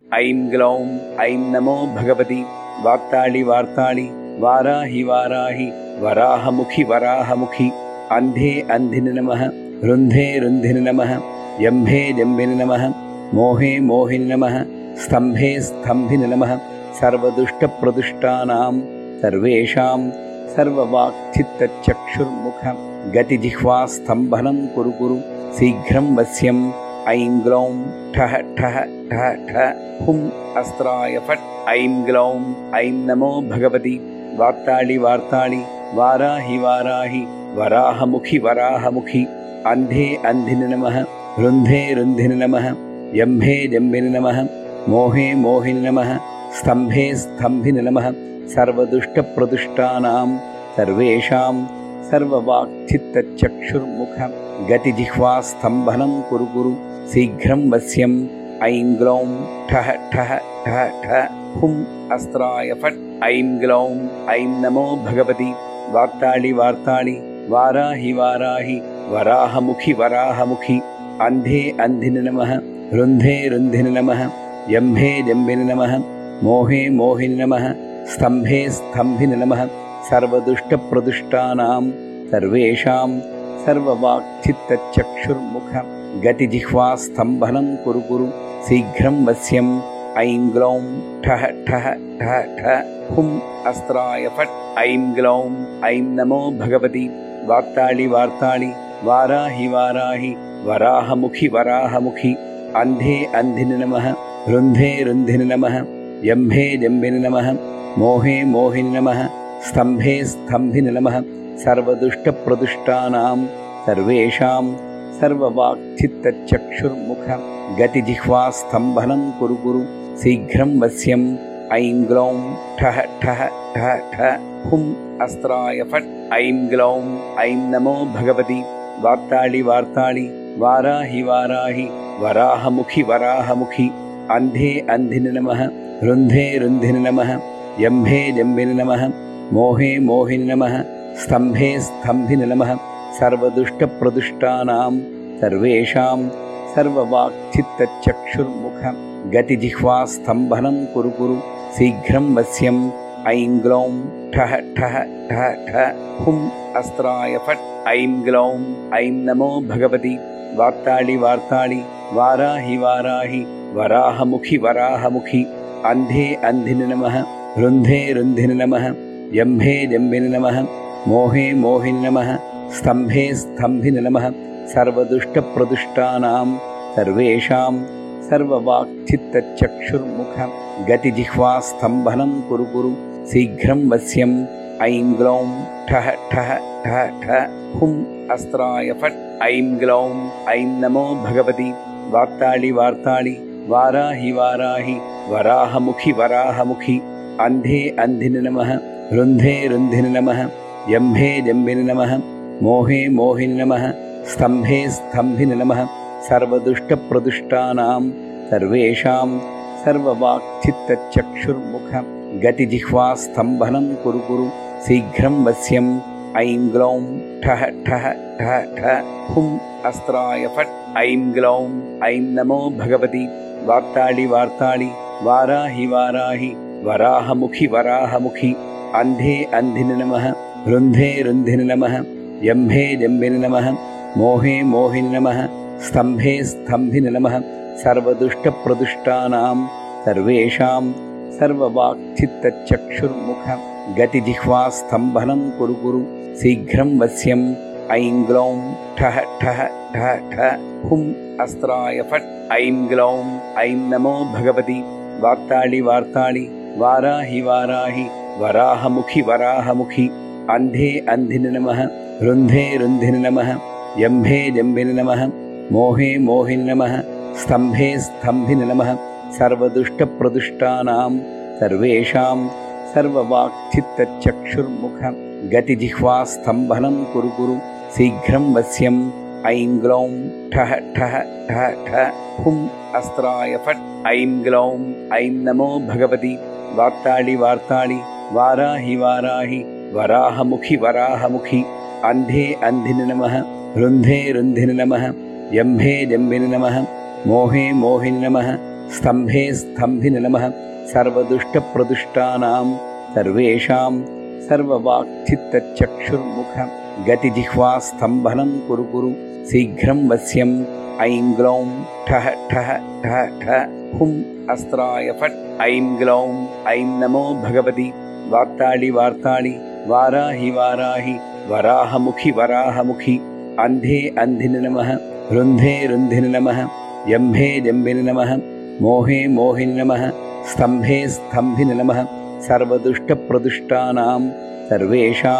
ऐं ग्लौं ऐं नमो भगवति वाक्ताळि वार्ताळि वाराहि वाराहि वराहमुखि वराहमुखि अन्धे अन्धिनि नमः रुन्धे रुन्धिनि नमः यम्भे जम्बिनि नमः मोहे मोहिनि नमः स्तम्भे स्तम्भिनि नमः सर्वदुष्टप्रदुष्टानां सर्वेषां सर्ववाक्चित्तचक्षुर्मुख गतिजिह्वास्तम्भनं कुरु कुरु शीघ्रं वश्यम् ऐं ग्लौं ठः ठः ठः ठः हुं अस्त्राय फट् ऐं ग्लौं ऐं नमो भगवति वाक्ताळि वार्ताळि वाराहि वाराहि वराहमुखि वराहमुखि अन्धे अन्धिनि नमः रुन्धे रुन्धिनि नमः यम्भे जम्बिनि नमः मोहे मोहिनि नमः स्तम्भे स्तम्भिनि नमः सर्वदुष्टप्रदुष्टानां सर्वेषां सर्ववाक्चित्तचक्षुर्मुख गतिजिह्वास्तम्भनं कुरु कुरु शीघ्रं वश्यम् ऐं ग्लौं ठः ठः ठः ठः हुं अस्त्राय फट् ऐं ग्लौं ऐं नमो भगवति वाक्ताळि वार्ताळि वाराहि वाराहि वराहमुखि वराहमुखि अन्धे अन्धिनि नमः रुन्धे रुन्धिनि नमः यम्भे जम्बिनि नमः मोहे मोहिनि नमः स्तम्भे स्तम्भिनि नमः सर्वदुष्टप्रदुष्टानां सर्वेषां सर्ववाक्चित्तचक्षुर्मुख गतिजिह्वास्तम्भनं कुरु कुरु शीघ्रं वश्यम् ऐं ग्लौं ठः ठः ठः ठः हुं अस्त्राय फट् ऐं ग्लौं ऐं नमो भगवति वाक्ताळि वार्ताळि वाराहि वाराहि वराहमुखि वराहमुखि अन्धे अन्धिनि नमः रुन्धे रुन्धिनि नमः यम्भे जम्बिनि नमः मोहे मोहिनि नमः स्तम्भे स्तम्भिनि नमः सर्वदुष्टप्रदुष्टानां सर्वेषां सर्ववाक्चित्तचक्षुर्मुख गतिजिह्वास्तम्भनं कुरु कुरु शीघ्रं वश्यम् ऐं ग्लौं ठः ठः ठः ठः हुं अस्त्राय फट् ऐं ग्लौं ऐं नमो भगवति वाक्ताळि वार्ताळि वाराहि वाराहि वराहमुखि वराहमुखि अन्धे अन्धिनि नमः रुन्धे रुन्धिनि नमः यम्भे जम्बिनि नमः मोहे मोहिनि नमः स्तम्भे स्तम्भिनि नमः सर्वदुष्टप्रदुष्टानां सर्वेषां सर्ववाक्चित्तचक्षुर्मुख गतिजिह्वास्तम्भनं कुरु कुरु शीघ्रं वश्यम् ऐं ग्लौं ठः ठः ठः ठः हुं अस्त्राय फट् ऐं ग्लौं ऐं नमो भगवति वाक्ताळि वार्ताळि वाराहि वाराहि वराहमुखि वराहमुखि अन्धे अन्धिनि नमः रुन्धे रुन्धिनि नमः यम्भे जम्बिनि नमः मोहे मोहिनि नमः स्तम्भे स्तम्भिनि नमः सर्वदुष्टप्रदुष्टानां सर्वेषां सर्ववाक्चित्तचक्षुर्मुख गतिजिह्वास्तम्भनं कुरु कुरु शीघ्रं वश्यम् ऐं ग्लौं ठः ठः ठः ठः हुं अस्त्राय फट् ऐं ग्लौं ऐं नमो भगवति वाक्ताळि वार्ताळि वाराहि वाराहि वराहमुखि वराहमुखि अन्धे अन्धिनि नमः रुन्धे रुन्धिनि नमः यम्भे जम्बिनि नमः मोहे मोहिनि नमः स्तम्भे स्तम्भिनि नमः सर्वदुष्टप्रदुष्टानां सर्वेषां सर्ववाक्चित्तचक्षुर्मुख गतिजिह्वास्तम्भनं कुरु कुरु शीघ्रं वश्यम् ऐं ग्लौं ठः ठः ठः ठः हुं अस्त्राय फट् ऐं ग्लौं ऐं नमो भगवति वाक्ताळि वार्ताळि वाराहि वाराहि वराहमुखि वराहमुखि अन्धे अन्धिनि नमः रुन्धे रुन्धिनि नमः यम्भे जम्बिनि नमः मोहे मोहिनि नमः स्तम्भे स्तम्भिनि नमः सर्वदुष्टप्रदुष्टानां सर्वेषां सर्ववाक्चित्तचक्षुर्मुख गतिजिह्वास्तम्भनं कुरु कुरु शीघ्रं वश्यम् ऐं ग्लौं ठः ठः ठः ठः हुं अस्त्राय फट् ऐं ग्लौं ऐं नमो भगवति वाक्ताळि वार्ताळि वाराहि वाराहि वराहमुखि वराहमुखि अन्धे अन्धिनि नमः रुन्धे रुन्धिनि नमः यम्भे जम्बिनि नमः मोहे मोहिनि नमः स्तम्भे स्तम्भिनि नमः सर्वदुष्टप्रदुष्टानां सर्वेषां सर्ववाक्चित्तचक्षुर्मुख गतिजिह्वास्तम्भनं कुरु कुरु शीघ्रं वश्यम् ऐं ग्लौं ठः ठः ठः ठः हुं अस्त्राय फट् ऐं ग्लौं ऐं नमो भगवति वाक्ताळि वार्ताळि वाराहि वाराहि वराहमुखि वराहमुखि अन्धे अन्धिनि नमः रुन्धे रुन्धिनि नमः यम्भे जम्बिनि नमः मोहे मोहिनि नमः स्तम्भे स्तम्भिने नमः सर्वदुष्टप्रदुष्टानां सर्वेषां सर्ववाक्चित्तचक्षुर्मुख गतिजिह्वास्तम्भनं कुरु कुरु शीघ्रं वश्यम् ऐं ग्लौं ठः ठः ठः ठः हुं अस्त्राय फट् ऐं ग्लौं ऐं नमो भगवति वार्ताळि वार्ताळि वाराहि वाराहि वराहमुखि वराहमुखि अन्धे अन्धिने नमः रुन्धे रुन्धिने नमः जम्भे जम्बिने नमः मोहे मोहिने नमः स्तम्भे स्तम्भिने नमः सर्वदुष्टप्रदुष्टानां सर्वेषां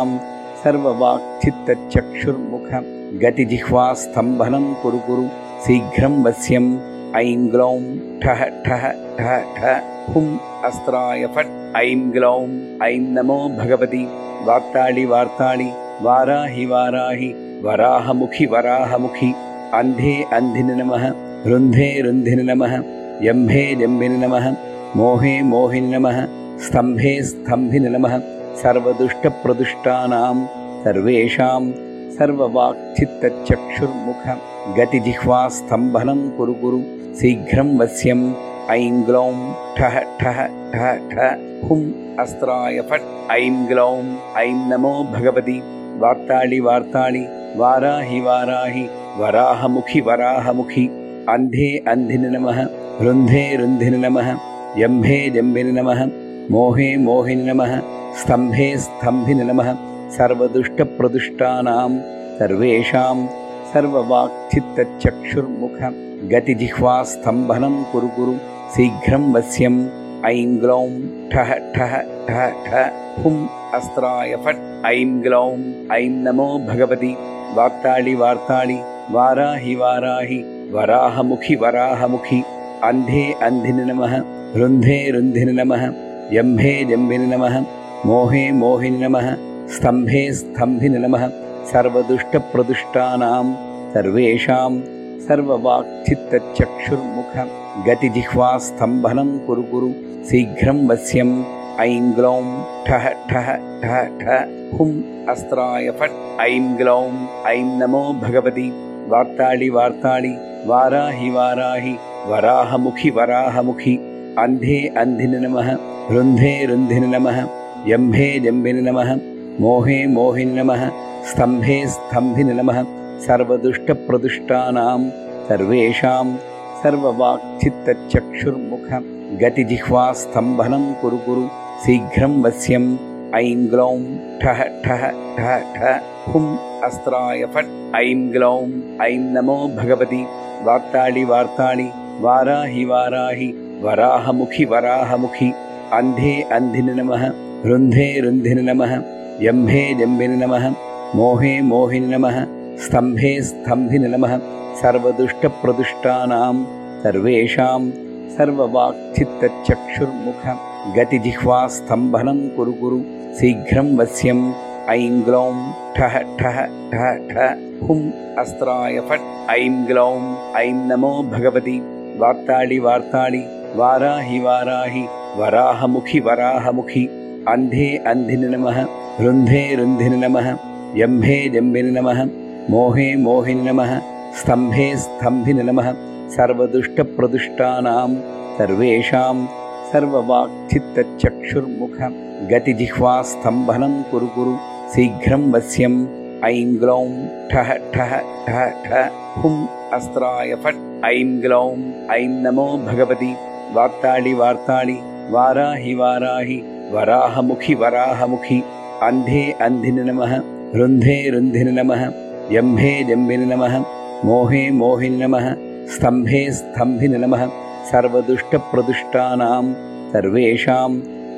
सर्ववाक्चित्तचक्षुर्मुख गतिजिह्वास्तम्भनं कुरु कुरु शीघ्रं वश्यम् ऐं ग्लौं ठः ठः ठः ठः हुं अस्त्राय फट् ऐं ग्लौं ऐं नमो भगवति वार्ताळि वार्ताळि वाराहि वाराहि वराहमुखि वराहमुखि अन्धे अन्धिने नमः रुन्धे रुन्धिने नमः जम्भे जम्बिने नमः मोहे मोहिने नमः स्तम्भे स्तम्भिने नमः सर्वदुष्टप्रदुष्टानां सर्वेषां सर्ववाक्चित्तचक्षुर्मुख गतिजिह्वास्तम्भनं कुरु कुरु शीघ्रं वश्यम् ऐं ग्लौं ठः ठः ठः ठः हुं अस्त्राय फट् ऐं ग्लौं ऐं नमो भगवति वार्ताळि वार्ताळि वाराहि वाराहि वराहमुखि वराहमुखि अन्धे अन्धिने नमः रुन्धे रुन्धिने नमः जम्भे जम्बिने नमः मोहे मोहिने नमः स्तम्भे स्तम्भिने नमः सर्वदुष्टप्रदुष्टानां सर्वेषां सर्ववाक्चित्तचक्षुर्मुख गतिजिह्वास्तम्भनं कुरु कुरु शीघ्रं वश्यम् ऐं ग्लौं ठः ठः ठः ठः हुं अस्त्राय फट् ऐं ग्लौं ऐं नमो भगवति वार्ताळि वार्ताळि वाराहि वाराहि वराहमुखि वराहमुखि अन्धे अन्धिने नमः रुन्धे रुन्धिने नमः जम्भे जम्बिने नमः मोहे मोहिने नमः स्तम्भे स्तम्भिने नमः सर्वदुष्टप्रदुष्टानां सर्वेषां सर्ववाक्चित्तचक्षुर्मुख गतिजिह्वास्तम्भनं कुरु कुरु शीघ्रं वश्यम् ऐं ग्लौं ठः ठः ठः ठः हुं अस्त्राय फट् ऐं ग्लौं ऐं नमो भगवति वार्ताळि वार्ताळि वाराहि वाराहि वराहमुखि वराहमुखि अन्धे अन्धिने नमः रुन्धे रुन्धिने नमः जम्भे जम्बिने नमः मोहे मोहिने नमः स्तम्भे स्तम्भिने नमः सर्वदुष्टप्रदुष्टानां सर्वेषां सर्ववाक्चित्तचक्षुर्मुख गतिजिह्वास्तम्भनं कुरु कुरु शीघ्रं वश्यम् ऐं ग्लौं ठः ठः ठः ठः हुं अस्त्राय फट् ऐं ग्लौं ऐं नमो भगवति वार्ताळि वार्ताळि वाराहि वाराहि वराहमुखि वराहमुखि अन्धे अन्धिने नमः रुन्धे रुन्धिने नमः जम्भे जम्बिने नमः मोहे मोहिने नमः स्तम्भे स्तम्भिने नमः सर्वदुष्टप्रदुष्टानां सर्वेषां सर्ववाक्चित्तचक्षुर्मुख गतिजिह्वास्तम्भनं कुरु कुरु शीघ्रं वश्यम् ऐं ग्लौं ठः ठः ठः ठः हुं अस्त्राय फट् ऐं ग्लौं ऐं नमो भगवति वार्ताळि वार्ताळि वाराहि वाराहि वराहमुखि वराहमुखि अन्धे अन्धिने नमः रुन्धे रुन्धिने नमः जम्भे जम्बिने नमः मोहे मोहिने नमः स्तम्भे स्तम्भिने नमः सर्वदुष्टप्रदुष्टानां सर्वेषां सर्ववाक्चित्तचक्षुर्मुख गतिजिह्वास्तम्भनं कुरु कुरु शीघ्रं वश्यम् ऐं ग्लौं ठः ठः ठः ठः हुं अस्त्राय फट् ऐं ग्लौं ऐं नमो भगवति वार्ताळि वार्ताळि वाराहि वाराहि वराहमुखि वराहमुखि अन्धे अन्धिने नमः रुन्धे रुन्धिने नमः जम्भे जम्बिने नमः मोहे मोहिने नमः स्तम्भे स्तम्भिने नमः सर्वदुष्टप्रदुष्टानां सर्वेषां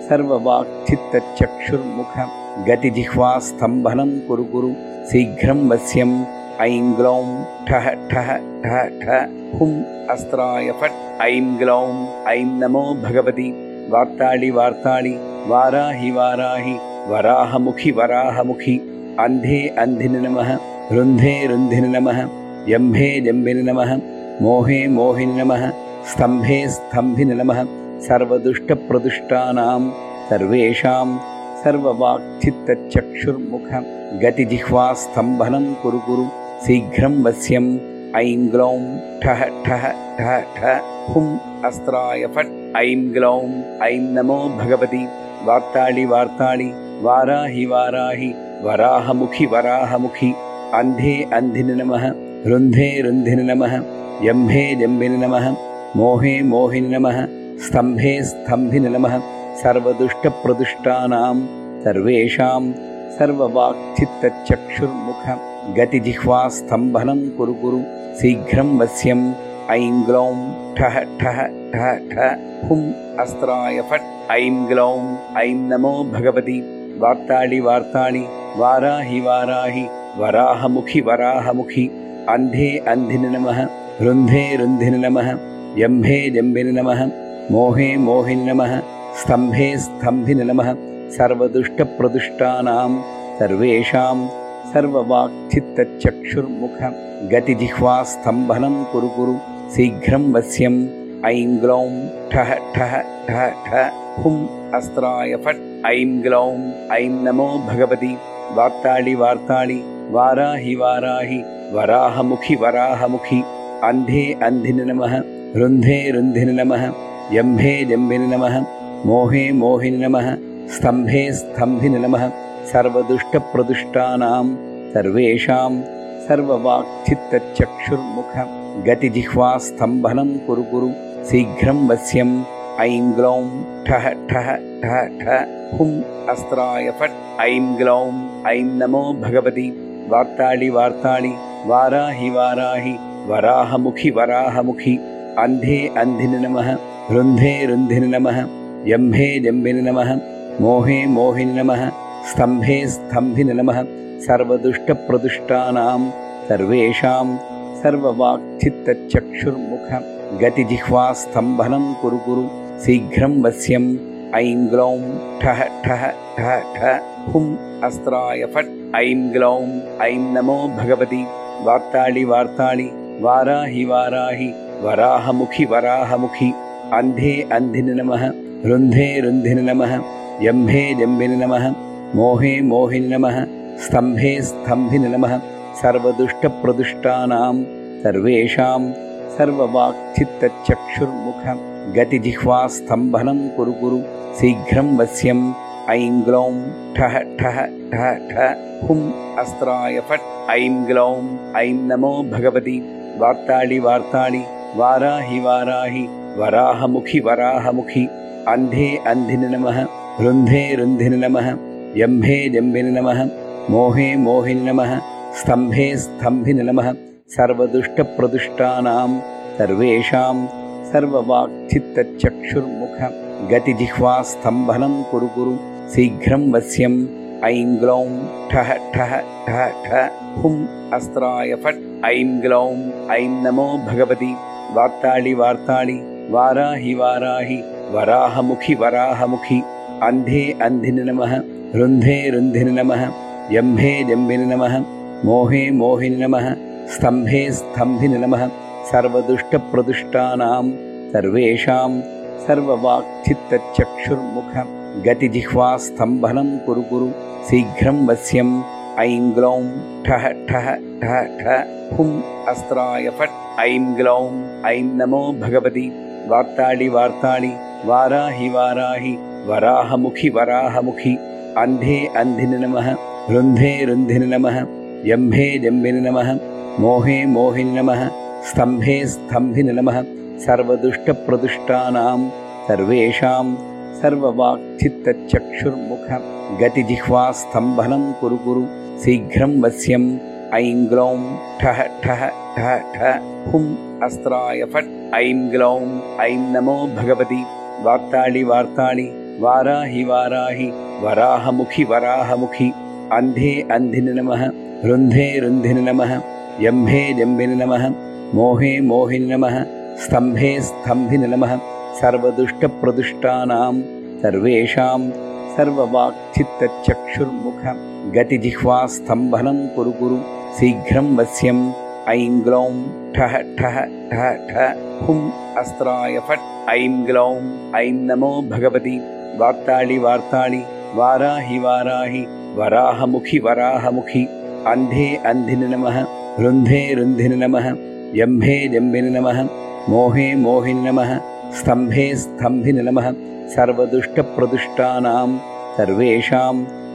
सर्ववाक्चित्तचक्षुर्मुख गतिजिह्वास्तम्भनं कुरु कुरु शीघ्रं वश्यम् ऐं ग्लौं ठः ठः ठः ठः हुं अस्त्राय फट् ऐं ग्लौं ऐं नमो भगवति वार्ताळि वार्ताळि वाराहि वाराहि वराहमुखि वराहमुखि अन्धे अन्धिने नमः रुन्धे रुन्धिने नमः जम्भे जम्बिने नमः मोहे मोहिने नमः स्तम्भे स्तम्भिने नमः सर्वदुष्टप्रदुष्टानां सर्वेषां सर्ववाक्चित्तचक्षुर्मुख गतिजिह्वास्तम्भनं कुरु कुरु शीघ्रं वश्यम् ऐं ग्लौं ठः ठः ठः ठः हुं अस्त्राय फट् ऐं ग्लौं ऐं नमो भगवति वार्ताळि वार्ताळि वाराहि वाराहि वराहमुखि वराहमुखि अन्धे अन्धिनि नमः रुन्धे रुन्धिनि नमः जम्भे जम्बिनि नमः मोहे मोहिनि नमः स्तम्भे स्तम्भिनि नमः सर्वदुष्टप्रदुष्टानां सर्वेषां सर्ववाक्चित्तचक्षुर्मुख गतिजिह्वास्तम्भनं कुरु कुरु शीघ्रं वश्यम् ऐं ग्लौं ठः ठः ठः ठः हुं अस्त्राय फट् ऐं ग्लौं ऐं नमो भगवति वार्ताळि वार्ताळि वाराहि वाराहि वराहमुखि वराहमुखि अन्धे अन्धिनि नमः रुन्धे रुन्धिनि नमः जम्भे जम्बिनि नमः मोहे मोहिनि नमः स्तम्भे स्तम्भिनि नमः सर्वदुष्टप्रदुष्टानां सर्वेषां सर्ववाक्चित्तचक्षुर्मुख गतिजिह्वास्तम्भनं कुरु कुरु शीघ्रं वश्यम् ऐं ग्लौं ठः ठः ठः ठः हुं अस्त्राय फट् ऐं ग्लौं ऐं नमो भगवति वार्ताळि वार्ताळि वाराहि वाराहि वराहमुखि वराहमुखि अन्धे अन्धिनि नमः रुन्धे रुन्धिनि नमः जम्भे जम्बिनि नमः मोहे मोहिनि नमः स्तम्भे स्तम्भिनि नमः सर्वदुष्टप्रदुष्टानां सर्वेषां सर्ववाक्चित्तचक्षुर्मुख गतिजिह्वास्तम्भनं कुरु कुरु शीघ्रं वश्यम् ऐं ग्लौं ठः ठः ठः ठः हुं अस्त्राय फट् ऐं ग्लौं ऐं नमो भगवति वार्ताळि वार्ताळि वाराहि वाराहि वराहमुखि वराहमुखि अन्धे अन्धिनि नमः रुन्धे रुन्धिनि नमः जम्भे जम्बिनि नमः मोहे मोहिनि नमः स्तम्भे स्तम्भिनि नमः सर्वदुष्टप्रदुष्टानां सर्वेषां सर्ववाक्चित्तचक्षुर्मुख गतिजिह्वास्तम्भनं कुरु कुरु शीघ्रं वश्यम् ऐं ग्लौं ठः ठः ठः ठः हुं अस्त्राय फट् ऐं ग्लौं ऐं नमो भगवति वार्ताळि वार्ताळि वाराहि वाराहि वराहमुखि वराहमुखि अन्धे अन्धिनि नमः रुन्धे रुन्धिनि नमः जम्भे जम्बिनि नमः मोहे मोहिनि नमः स्तम्भे स्तम्भिनि नमः सर्वदुष्टप्रदुष्टानां सर्वेषां सर्ववाक्चित्तचक्षुर्मुख गतिजिह्वास्तम्भनं कुरु कुरु शीघ्रं वश्यम् ऐं ग्लौं ठः ठः ठः ठः हुं अस्त्राय फट् ऐं ग्लौं ऐं नमो भगवति वार्ताळि वार्ताळि वाराहि वाराहि वराहमुखि वराहमुखि अन्धे अन्धिनि नमः रुन्धे रुन्धिनि नमः जम्भे जम्बिनि नमः मोहे मोहिनि नमः स्तम्भे स्तम्भिनि नमः सर्वदुष्टप्रदुष्टानां सर्वेषां सर्ववाक्चित्तचक्षुर्मुख गतिजिह्वास्तम्भनं कुरु कुरु शीघ्रं वश्यम् ऐं ग्लौं ठः ठः ठः ठः हुं अस्त्राय फट् ऐं ग्लौं ऐं नमो भगवति वार्ताळि वार्ताळि वाराहि वाराहि वराहमुखि वराहमुखि अन्धे अन्धिनि नमः रुन्धे रुन्धिनि नमः जम्भे जम्बिनि नमः मोहे मोहिनि नमः स्तम्भे स्तम्भिनि नमः सर्वदुष्टप्रदुष्टानां सर्वेषां सर्ववाक्चित्तचक्षुर्मुख गतिजिह्वास्तम्भनं कुरु कुरु शीघ्रं वश्यम् ऐं ग्लौं ठः ठः ठः ठः हुं अस्त्राय फट् ऐं ग्लौं ऐं नमो भगवति वार्ताळि वार्ताळि वाराहि वाराहि वराहमुखि वराहमुखि अन्धे अन्धिनि नमः रुन्धे रुन्धिनि नमः जम्भे जम्बिनि नमः मोहे मोहिनि नमः स्तम्भे स्तम्भिनि नमः सर्वदुष्टप्रदुष्टानां सर्वेषां सर्ववाक्चित्तचक्षुर्मुख गतिजिह्वास्तम्भनं कुरु कुरु शीघ्रं वश्यम् ऐं ग्लौं ठः ठः ठः ठः हुं अस्त्राय फट् ऐं ग्लौं ऐं नमो भगवति वार्ताळि वार्ताळि वाराहि वाराहि वराहमुखि वराहमुखि अन्धे अन्धिनि नमः रुन्धे रुन्धिनि नमः जम्भे जम्बिनि नमः मोहे मोहिनि नमः स्तम्भे स्तम्भिनि नमः सर्वदुष्टप्रदुष्टानां सर्वेषां सर्ववाक्चित्तचक्षुर्मुख गतिजिह्वास्तम्भनं कुरु कुरु शीघ्रं वश्यम् ऐं ग्लौं ठः ठः ठः ठः हुं अस्त्राय फट् ऐं ग्लौं ऐं नमो भगवति वार्ताळि वार्ताळि वाराहि वाराहि वराहमुखि वराहमुखि अन्धे अन्धिनि नमः रुन्धे रुन्धिनि नमः जम्भे जम्बिनि नमः मोहे मोहिनि नमः स्तम्भे स्तम्भिनि नमः सर्वदुष्टप्रदुष्टानां सर्वेषां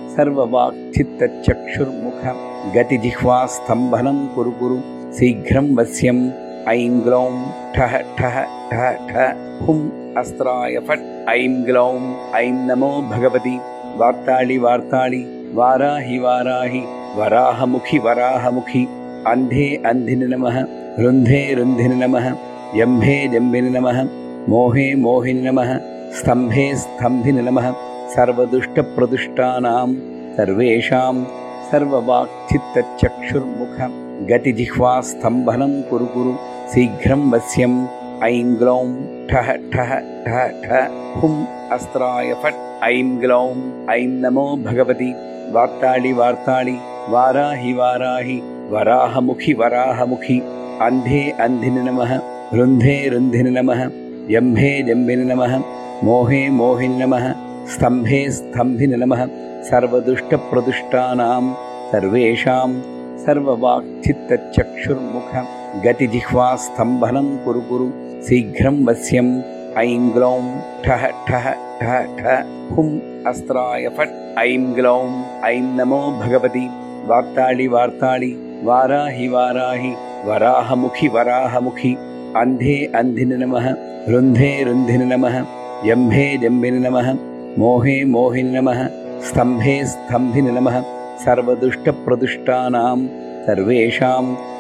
सर्ववाक्चित्तचक्षुर्मुख गतिजिह्वास्तम्भनं कुरु कुरु शीघ्रं वश्यम् ऐं ग्लौं ठः ठः ठः ठः हुं अस्त्राय फट् ऐं ग्लौं ऐं नमो भगवति वार्ताळि वार्ताळि वाराहि वाराहि वराहमुखि वराहमुखि अन्धे अन्धिनि नमः रुन्धे रुन्धिनि नमः जम्भे जम्बिनि नमः मोहे मोहिनि नमः स्तम्भे स्तम्भिनि नमः सर्वदुष्टप्रदुष्टानां सर्वेषां सर्ववाक्चित्तचक्षुर्मुख गतिजिह्वास्तम्भनं कुरु कुरु शीघ्रं वश्यम् ऐं ग्लौं ठः ठः ठः ठः हुं अस्त्राय फट् ऐं ग्लौं ऐं नमो भगवति वार्ताळि वार्ताळि वाराहि वाराहि वराहमुखि वराहमुखि अन्धे अन्धिनि नमः रुन्धे रुन्धिनि नमः जम्भे जम्बिनि नमः मोहे मोहिनि नमः स्तम्भे स्तम्भिनि नमः सर्वदुष्टप्रदुष्टानां सर्वेषां सर्ववाक्चित्तचक्षुर्मुख गतिजिह्वास्तम्भनं कुरु कुरु शीघ्रं वश्यम् ऐं ग्लौं ठः ठः ठः ठः हुं अस्त्राय फट् ऐं ग्लौं ऐं नमो भगवति वार्ताळि वार्ताळि वाराहि वाराहि वराहमुखि वराहमुखि अन्धे अन्धिनि नमः रुन्धे रुन्धिनि नमः जम्भे जम्बिनि नमः मोहे मोहिनि नमः स्तम्भे स्तम्भिनि नमः सर्वदुष्टप्रदुष्टानां सर्वेषां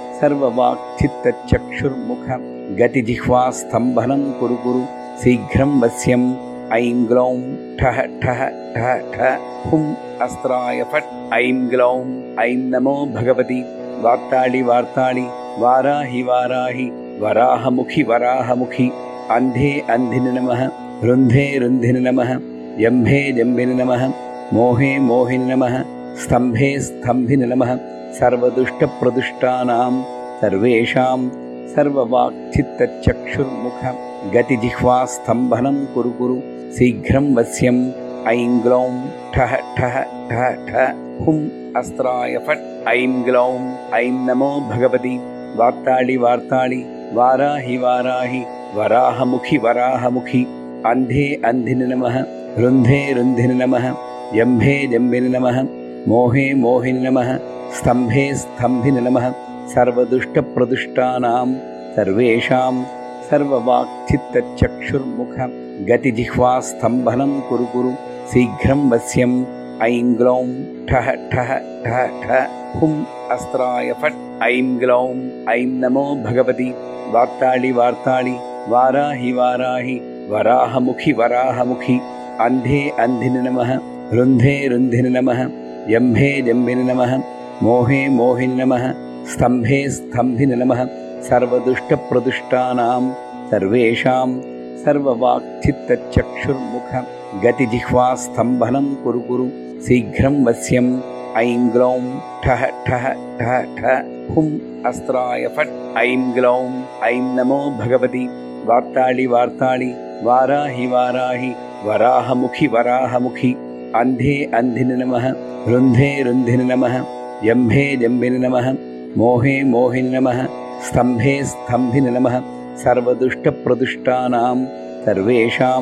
सर्ववाक्चित्तचक्षुर्मुख गतिजिह्वास्तम्भनं कुरु कुरु शीघ्रं वश्यम् ऐं ग्लौं ठः ठः ठः ठः हुं अस्त्राय फट् ऐं ग्लौं ऐं नमो भगवति वार्ताळि वार्ताळि वाराहि वाराहि वराहमुखि वराहमुखि अन्धे अन्धिनि नमः रुन्धे रुन्धिनि नमः जम्भे जम्बिनि नमः मोहे मोहिनि नमः स्तम्भे स्तम्भिनि नमः सर्वदुष्टप्रदुष्टानां सर्वेषां सर्ववाक्चित्तचक्षुर्मुख गतिजिह्वास्तम्भनं कुरु कुरु शीघ्रं वश्यम् ऐं ग्लौं ठः ठः ठः ठः हुं अस्त्राय फट् ऐं ग्लौं ऐं नमो भगवति वार्ताळि वार्ताळि वाराहि वाराहि वराहमुखि वराहमुखि अन्धे अन्धिनि नमः रुन्धे रुन्धिनि नमः जम्भे जम्बिनि नमः मोहे मोहिनि नमः स्तम्भे स्तम्भिनि नमः सर्वदुष्टप्रदुष्टानां सर्वेषां सर्ववाक्चित्तचक्षुर्मुख गतिजिह्वास्तम्भनं कुरु कुरु शीघ्रं वश्यम् ऐं ग्लौं ठः ठः ठः ठः हुं अस्त्राय फट् ऐं ग्लौं ऐं नमो भगवति वार्ताळि वार्ताळि वाराहि वाराहि वराहमुखि वराहमुखि अन्धे अन्धिनि नमः रुन्धे रुन्धिनि नमः जम्भे जम्बिनि नमः मोहे मोहिनि नमः स्तम्भे स्तम्भिनि नमः सर्वदुष्टप्रदुष्टानां सर्वेषां सर्ववाक्चित्तचक्षुर्मुख गतिजिह्वास्तम्भनं कुरु कुरु शीघ्रं वश्यम् ऐं ग्लौं ठः ठः ठः ठः हुं अस्त्राय फट् ऐं ग्लौं ऐं नमो भगवति वार्ताळि वार्ताळि वाराहि वाराहि वराहमुखि वराहमुखि अन्धे अन्धिनि नमः रुन्धे रुन्धिनि नमः जम्भे जम्बिनि नमः मोहे मोहिनि नमः स्तम्भे स्तम्भिनि नमः सर्वदुष्टप्रदुष्टानां सर्वेषां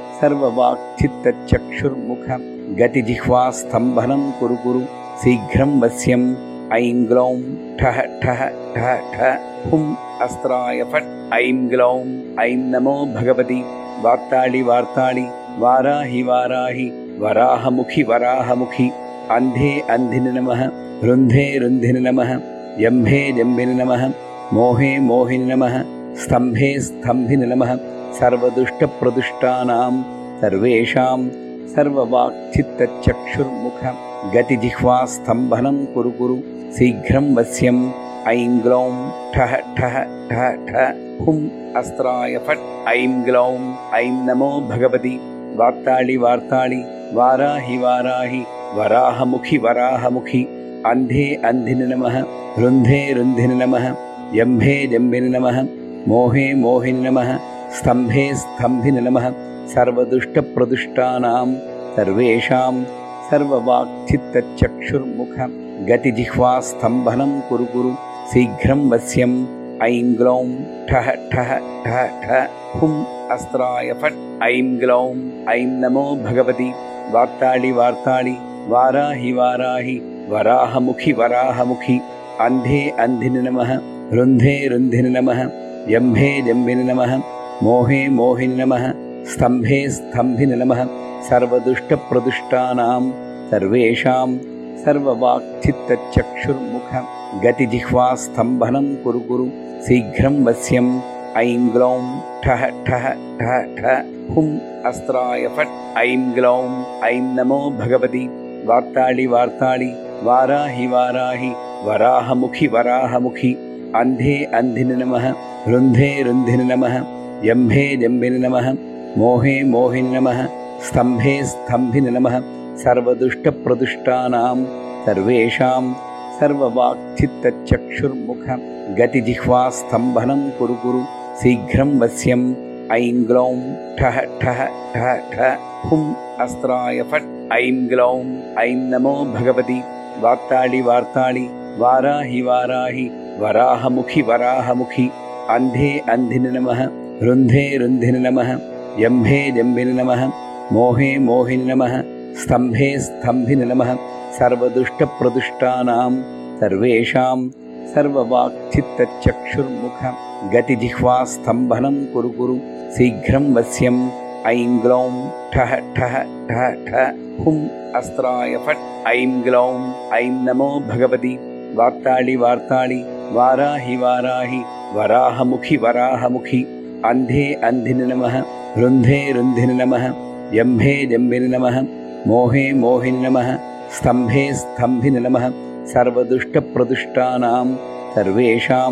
सर्ववाक्चित्तचक्षुर्मुख गतिजिह्वास्तम्भनं कुरु कुरु शीघ्रं वश्यम् ऐं ग्लौं ठः ठः ठः ठः हुं अस्त्राय फट् ऐं ग्लौं ऐं नमो भगवति वार्ताळि वार्ताळि वाराहि वाराहि वराहमुखि वराहमुखि अन्धे अन्धिनि नमः रुन्धे रुन्धिनि नमः जम्भे जम्बिनि नमः मोहे मोहिनि नमः स्तम्भे स्तम्भिनि नमः सर्वदुष्टप्रदुष्टानां सर्वेषां सर्ववाक्चित्तचक्षुर्मुख गतिजिह्वास्तम्भनं कुरु कुरु शीघ्रं वश्यम् ऐं ग्लौं ठः ठः ठः ठः हुं अस्त्राय फट् ऐं ग्लौं ऐं नमो भगवति वार्ताळि वार्ताळि वाराहि वाराहि वराहमुखि वराहमुखि अन्धे अन्धिनि नमः रुन्धे रुन्धिनि नमः जम्भे जम्बिनि नमः मोहे मोहिनि नमः स्तम्भे स्तम्भिनि नमः सर्वदुष्टप्रदुष्टानां सर्वेषां सर्ववाक्चित्तचक्षुर्मुख गतिजिह्वास्तम्भनं कुरु कुरु शीघ्रं वश्यम् ऐं ग्लौं ठः ठः ठः ठः हुं अस्त्राय फट् ऐं ग्लौं ऐं नमो भगवति वार्ताळि वार्ताळि वाराहि वाराहि वराहमुखि वराहमुखि अन्धे अन्धिनि नमः रुन्धे रुन्धिनि नमः जम्भे जम्बिनि नमः मोहे मोहिनि नमः स्तम्भे स्तम्भिनि नमः सर्वदुष्टप्रदुष्टानां सर्वेषां सर्ववाक्चित्तचक्षुर्मुख गतिजिह्वास्तम्भनं कुरु कुरु शीघ्रं वश्यम् ऐं ग्लौं ठः ठः ठः ठः हुं अस्त्राय फट् ऐं ग्लौं ऐं नमो भगवति वार्ताळि वार्ताळि वाराहि वाराहि वराहमुखि वराहमुखि अन्धे अन्धिनि नमः रुन्धे रुन्धिनि नमः जम्भे जम्बिनि नमः मोहे मोहिनि नमः स्तम्भे स्तम्भिनि नमः सर्वदुष्टप्रदुष्टानां सर्वेषां सर्ववाक्चित्तचक्षुर्मुख गतिजिह्वास्तम्भनं कुरु कुरु शीघ्रं वश्यम् ऐं ग्लौं ठः ठः ठः ठः हुं अस्त्राय फट् ऐं ग्लौं ऐं नमो भगवति वार्ताळि वार्ताळि वाराहि वाराहि वराहमुखि वराहमुखि अन्धे अन्धिनि नमः रुन्धे रुन्धिनि नमः जम्भे जम्बिनि नमः मोहे मोहिनि नमः स्तम्भे स्तम्भिनि नमः सर्वदुष्टप्रदुष्टानां सर्वेषां सर्ववाक्चित्तचक्षुर्मुख गतिजिह्वास्तम्भनं कुरु कुरु शीघ्रं वश्यम् ऐं ग्लौं ठः ठः ठः ठः हुं अस्त्राय फट् ऐं ग्लौं ऐं नमो भगवति वार्ताळि वार्ताळि वाराहि वाराहि वराहमुखि वराहमुखि अन्धे अन्धिनि नमः रुन्धे रुन्धिनि नमः जम्भे जम्बिनि नमः मोहे मोहिनि नमः स्तम्भे स्तम्भिनि नमः सर्वदुष्टप्रदुष्टानां सर्वेषां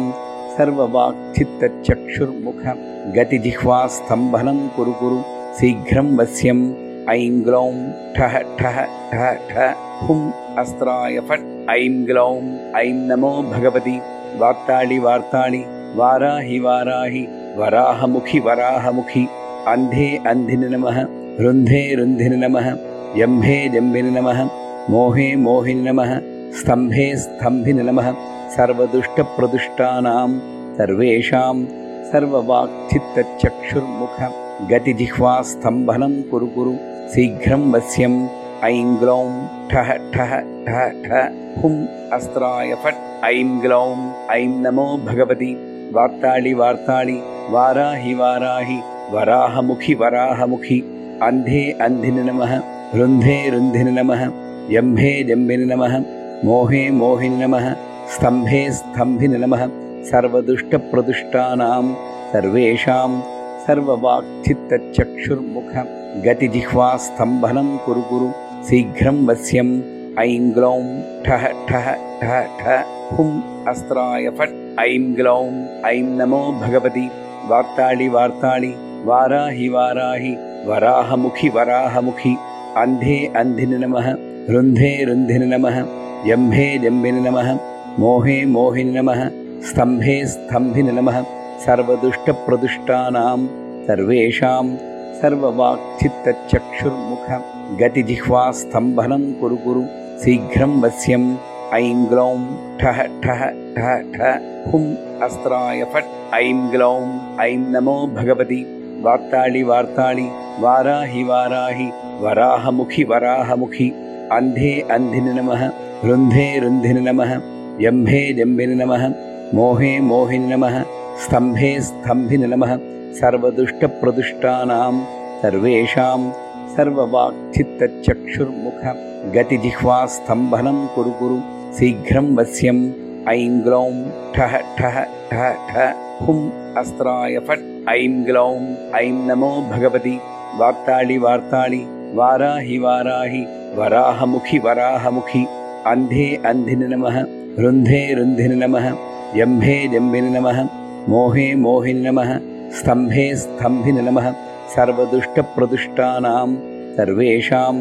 सर्ववाक्चित्तचक्षुर्मुख गतिजिह्वास्तम्भनं कुरु कुरु शीघ्रं वश्यम् ऐं ग्लौं ठः ठः ठः ठः हुं अस्त्राय फट् ऐं ग्लौं ऐं नमो भगवति वार्ताळि वार्ताळि वाराहि वाराहि वराहमुखि वराहमुखि अन्धे अन्धिनि नमः रुन्धे रुन्धिनि नमः जम्भे जम्बिनि नमः मोहे मोहिनि नमः स्तम्भे स्तम्भिनि नमः सर्वदुष्टप्रदुष्टानां सर्वेषां सर्ववाक्चित्तचक्षुर्मुख गतिजिह्वास्तम्भनं कुरु कुरु शीघ्रं वश्यम् ऐं ग्लौं ठः ठः ठः ठः हुं अस्त्राय फट् ऐं ग्लौं ऐं नमो भगवति वार्ताळि वार्ताळि वाराहि वाराहि वराहमुखि वराहमुखि अन्धे अन्धिनि नमः रुन्धे रुन्धिनि नमः जम्भे जम्बिनि नमः मोहे मोहिनि नमः स्तम्भे स्तम्भिनि नमः सर्वदुष्टप्रदुष्टानां सर्वेषां सर्ववाक्चित्तचक्षुर्मुख गतिजिह्वास्तम्भनं कुरु कुरु शीघ्रं वश्यम् ऐं ग्लौं ठः ठः ठः ठः हुं अस्त्राय फट् ऐं ग्लौं ऐं नमो भगवति वार्ताळि वार्ताळि वाराहि वाराहि वराहमुखि वराहमुखि अन्धे अन्धिनि नमः रुन्धे रुन्धिनि नमः जम्भे जम्बिनि नमः मोहे मोहिनि नमः स्तम्भे स्तम्भिनि नमः सर्वदुष्टप्रदुष्टानां सर्वेषां सर्ववाक्चित्तचक्षुर्मुख गतिजिह्वास्तम्भनं कुरु कुरु शीघ्रं वश्यम् ऐं ग्लौं ठः ठः ठः ठः हुं अस्त्राय फट् ऐं ग्लौं ऐं नमो भगवति वार्ताळि वार्ताळि वाराहि वाराहि वराहमुखि वराहमुखि अन्धे अन्धिनि नमः रुन्धे रुन्धिनि नमः जम्भे जम्बिनि नमः मोहे मोहिनि नमः स्तम्भे स्तम्भिनि नमः सर्वदुष्टप्रदुष्टानां सर्वेषां सर्ववाक्चित्तचक्षुर्मुख गतिजिह्वास्तम्भनं कुरु कुरु शीघ्रं वश्यम् ऐं ग्लौं ठः ठः ठः ठः हुं अस्त्राय फट् ऐं ग्लौं ऐं नमो भगवति वार्ताळि वार्ताळि वाराहि वाराहि वराहमुखि वराहमुखि अन्धे अन्धिनि नमः रुन्धे रुन्धिनि नमः जम्भे जम्बिनि नमः मोहे मोहिनि नमः स्तम्भे स्तम्भिनि नमः सर्वदुष्टप्रदुष्टानां सर्वेषां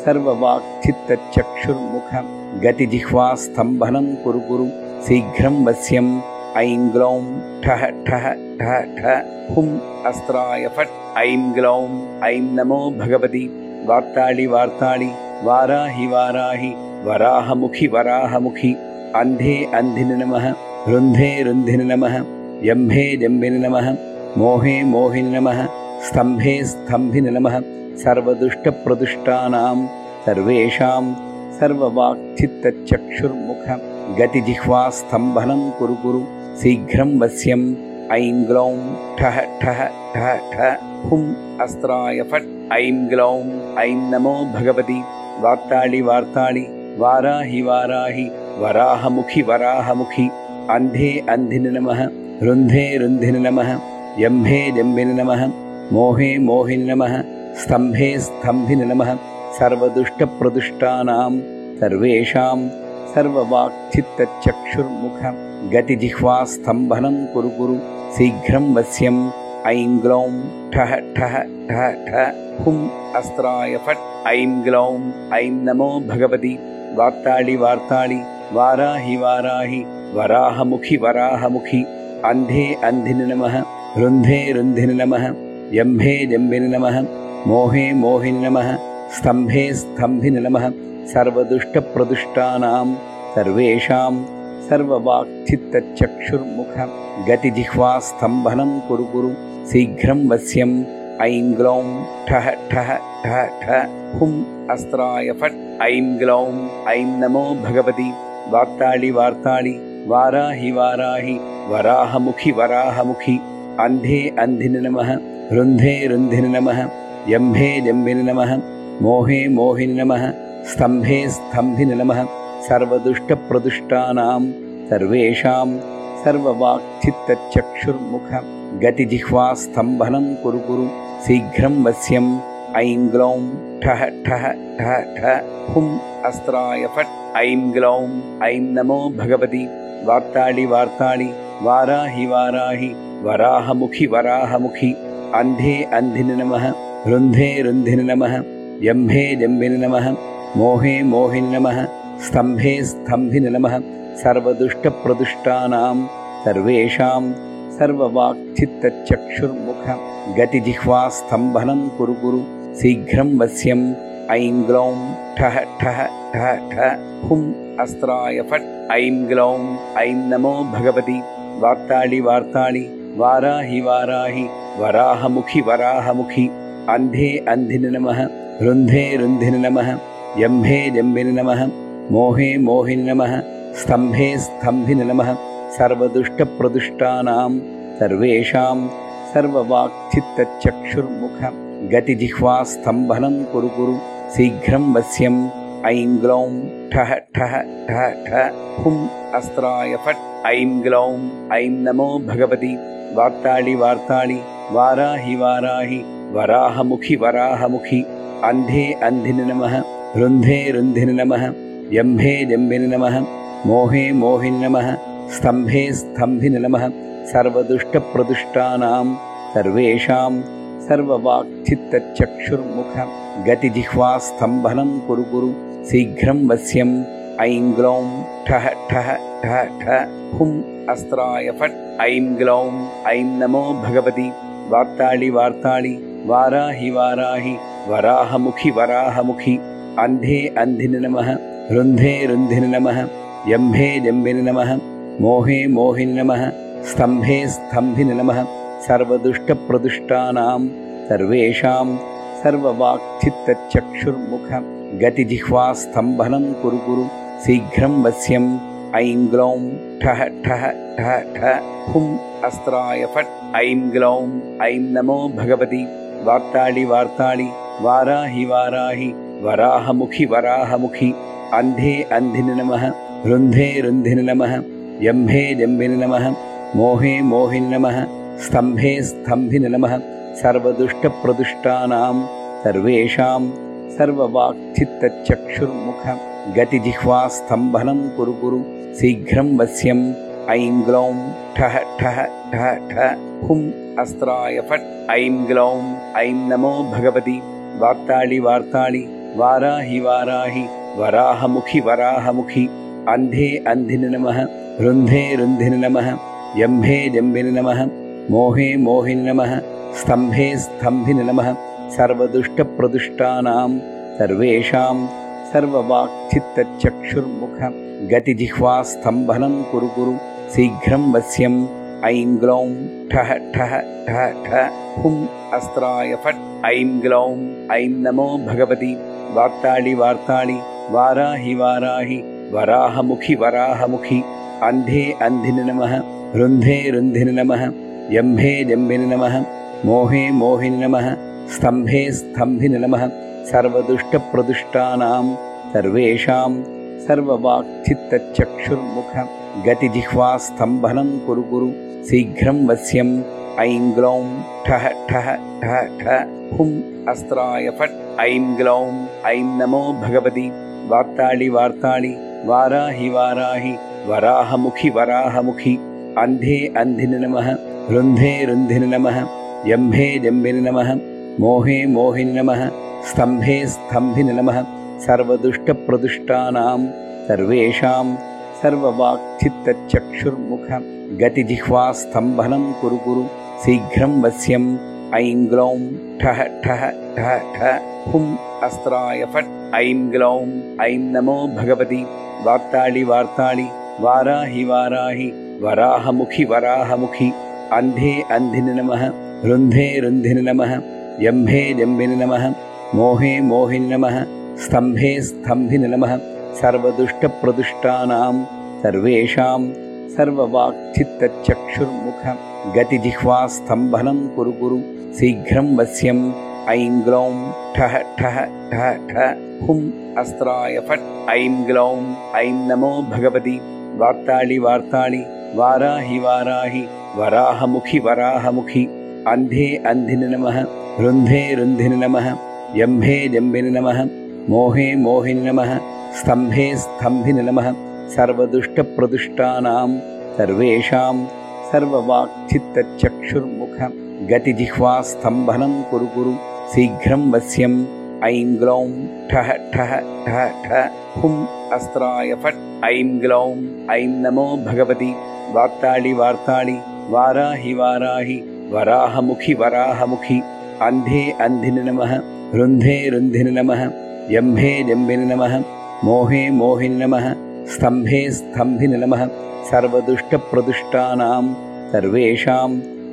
सर्ववाक्चित्तचक्षुर्मुख गतिजिह्वास्तम्भनं कुरु कुरु शीघ्रं वश्यम् ऐं ग्लौं ठः ठः ठः ठः हुं अस्त्राय फट् ऐं ग्लौं ऐं नमो भगवति वार्ताळि वार्ताळि वाराहि वाराहि वराहमुखि वराहमुखि अन्धे अन्धिनि नमः रुन्धे रुन्धिनि नमः जम्भे जम्बिनि नमः मोहे मोहिनि नमः स्तम्भे स्तम्भिनि नमः सर्वदुष्टप्रदुष्टानां सर्वेषां सर्ववाक्चित्तचक्षुर्मुख गतिजिह्वास्तम्भनं कुरु कुरु शीघ्रं वश्यं ऐं ग्लौं ठः ठः ठः ठः हुं अस्त्राय फट् ऐं ग्लौं ऐं नमो भगवति वार्ताळि वार्ताळि वाराहि वाराहि वराहमुखि वराहमुखि अन्धे अन्धिनि नमः रुन्धे रुन्धिनि नमः जम्भे जम्बिनि नमः मोहे मोहिनि नमः स्तम्भे स्तम्भिनि नमः सर्वदुष्टप्रदुष्टानां सर्वेषां सर्ववाक्चित्तचक्षुर्मुख गतिजिह्वास्तम्भनं कुरु कुरु शीघ्रं वश्यं ऐं ग्लौं ठः ठः ठः ठः हुं अस्त्राय फट् ऐं ग्लौं ऐं नमो भगवति वार्ताळि वार्ताळि वाराहि वाराहि वराहमुखि वराहमुखि अन्धे अन्धिनि नमः रुन्धे रुन्धिनि नमः जम्भे जम्बिनि नमः मोहे मोहिनि नमः स्तम्भे स्तम्भिनि नमः सर्वदुष्टप्रदुष्टानां सर्वेषां सर्ववाक्चित्तचक्षुर्मुख गतिजिह्वास्तम्भनं कुरु कुरु शीघ्रं वश्यं ऐं ग्लौं ठः ठः ठः ठः हुं अस्त्राय फट् ऐं ग्लौं ऐं नमो भगवति वार्ताळि वार्ताळि वाराहि वाराहि वराहमुखि वराहमुखि अन्धे अन्धिनि नमः रुन्धे रुन्धिनि नमः जम्भे जम्बिनि नमः मोहे मोहिनि नमः स्तम्भे स्तम्भिनि नमः सर्वदुष्टप्रदुष्टानां सर्वेषां सर्ववाक्चित्तचक्षुर्मुख गतिजिह्वास्तम्भनं कुरु कुरु शीघ्रं वश्यं ऐं ग्लौं ठः ठः ठः ठः हुं अस्त्राय फट् ऐं ग्लौं ऐं नमो भगवति वार्ताळि वार्ताळि वाराहि वाराहि वराहमुखि वराहमुखि अन्धे अन्धिनि नमः रुन्धे रुन्धिनि नमः जम्भे जम्बिनि नमः मोहे मोहिनि नमः स्तम्भे स्तम्भिनि नमः सर्वदुष्टप्रदुष्टानां सर्वेषां सर्ववाक्चित्तचक्षुर्मुख गतिजिह्वास्तम्भनं कुरु कुरु शीघ्रं वश्यं ऐं ग्लौं ठः ठः ठः ठः हुं अस्त्राय फट् ऐं ग्लौं ऐं नमो भगवति वार्ताळि वार्ताळि वाराहि वाराहि वराहमुखि वराहमुखि अन्धे अन्धिनि नमः रुन्धे रुन्धिनि नमः जम्भे जम्बिनि नमः मोहे मोहिनि नमः स्तम्भे स्तम्भिनि नमः सर्वदुष्टप्रदुष्टानां सर्वेषां सर्ववाक्चित्तचक्षुर्मुख गतिजिह्वास्तम्भनं कुरु कुरु शीघ्रं वश्यं ऐं ग्लौं ठः ठः ठः ठः हुं अस्त्राय फट् ऐं ग्लौं ऐं नमो भगवति वार्ताळि वार्ताळि वाराहि वाराहि वराहमुखि वराहमुखि अन्धे अन्धिनि नमः रुन्धे रुन्धिनि नमः जम्भे जम्बिनि नमः मोहे मोहिनि नमः स्तम्भे स्तम्भिनि नमः सर्वदुष्टप्रदुष्टानां सर्वेषां सर्ववाक्चित्तचक्षुर्मुख गतिजिह्वास्तम्भनं कुरु कुरु शीघ्रं वश्यं ऐं ग्लौं ठः ठः ठः ठः हुं अस्त्राय फट् ऐं ग्लौं ऐं नमो भगवति वार्ताळि वार्ताळि वाराहि वाराहि वराहमुखि वराहमुखि अन्धे अन्धिनि नमः रुन्धे रुन्धिनि नमः जम्भे जम्बिनि नमः मोहे मोहिनि नमः स्तम्भे स्तम्भिनि नमः सर्वदुष्टप्रदुष्टानां सर्वेषां सर्ववाक्चित्तचक्षुर्मुख गतिजिह्वास्तम्भनं कुरु कुरु शीघ्रं वश्यं ऐं ग्लौं ठः ठः ठः ठः हुं अस्त्राय फट् ऐं ग्लौं ऐं नमो भगवति वार्ताळि वार्ताळि वाराहि वाराहि वराहमुखि वराहमुखि अन्धे अन्धिनि नमः रुन्धे रुन्धिनि नमः जम्भे जम्बिनि नमः मोहे मोहिनि नमः स्तम्भे स्तम्भिनि नमः सर्वदुष्टप्रदुष्टानां सर्वेषां सर्ववाक्चित्तचक्षुर्मुख गतिजिह्वास्तम्भनं कुरु कुरु शीघ्रं वश्यं ऐं ग्लौं ठः ठः ठः ठः हुं अस्त्राय फट् ऐं ग्लौं ऐं नमो भगवति वार्ताळि वार्ताळि वाराहि वाराहि वराहमुखि वराहमुखि अन्धे अन्धिनि नमः रुन्धे रुन्धिनि नमः जम्भे जम्बिनि नमः मोहे मोहिनि नमः स्तम्भे स्तम्भिनि नमः सर्वदुष्टप्रदुष्टानां सर्वेषां सर्ववाक्चित्तचक्षुर्मुख गतिजिह्वास्तम्भनं कुरु कुरु शीघ्रं वश्यं ऐं ग्लौं ठः ठः ठः ठः हुं अस्त्राय फट् ऐं ग्लौं ऐं नमो भगवति वार्ताळि वार्ताळि वाराहि वाराहि वराहमुखि वराहमुखि अन्धे अन्धिनि नमः रुन्धे रुन्धिनि नमः जम्भे जम्बिनि नमः मोहे मोहिनि नमः स्तम्भे स्तम्भिनि नमः सर्वदुष्टप्रदुष्टानां सर्वेषां सर्ववाक्चित्तचक्षुर्मुख गतिजिह्वास्तम्भनं कुरु कुरु शीघ्रं वश्यम् ऐं ग्लौं ठः ठः ठः ठः हुं अस्त्राय फट् ऐं ग्लौं ऐं नमो भगवति वार्ताळि वार्ताळि वाराहि वाराहि वराहमुखि वराहमुखि अन्धे अन्धिनि नमः रुन्धे रुन्धिनि नमः जम्भे जम्बिनि नमः मोहे मोहिनि नमः स्तम्भे स्तम्भिनि नमः सर्वदुष्टप्रदुष्टानां सर्वेषां सर्ववाक्चित्तचक्षुर्मुख गतिजिह्वास्तम्भनं कुरु कुरु शीघ्रं वश्यम् ऐं ग्लौं ठः ठः ठः ठः हुं अस्त्राय फट् ऐं ग्लौं ऐं नमो भगवति वार्ताळि वार्ताळि वाराहि वाराहि वराहमुखि वराहमुखि अन्धे अन्धिनि नमः रुन्धे रुन्धिनि नमः जम्भे जम्बिनि नमः मोहे मोहिनि नमः स्तम्भे स्तम्भिनि नमः सर्वदुष्टप्रदुष्टानां सर्वेषां सर्ववाक्चित्तचक्षुर्मुख गतिजिह्वास्तम्भनं कुरु कुरु शीघ्रं वश्यम् ऐं ग्लौं ठः ठः ठः ठः हुं अस्त्राय फट् ऐं ग्लौं ऐं नमो भगवति वार्ताळि वार्ताळि वाराहि वाराहि वराहमुखि वराहमुखि अन्धे अन्धिनि नमः रुन्धे रुन्धिनि नमः जम्भे जम्बिनि नमः मोहे मोहिनि नमः स्तम्भे स्तम्भिनि नमः सर्वदुष्टप्रदुष्टानां सर्वेषां सर्ववाक्चित्तचक्षुर्मुख गतिजिह्वास्तम्भनं कुरु कुरु शीघ्रं वश्यम् ऐं ग्लौं ठः ठः ठः ठः हुं अस्त्राय फट् ऐं ग्लौं ऐं नमो भगवति वार्ताळि वार्ताळि वाराहि वाराहि वराहमुखि वराहमुखि अन्धे अन्धिनि नमः रुन्धे रुन्धिनि नमः जम्भे जम्बिनि नमः मोहे मोहिनि नमः स्तम्भे स्तम्भिनि नमः सर्वदुष्टप्रदुष्टानां सर्वेषां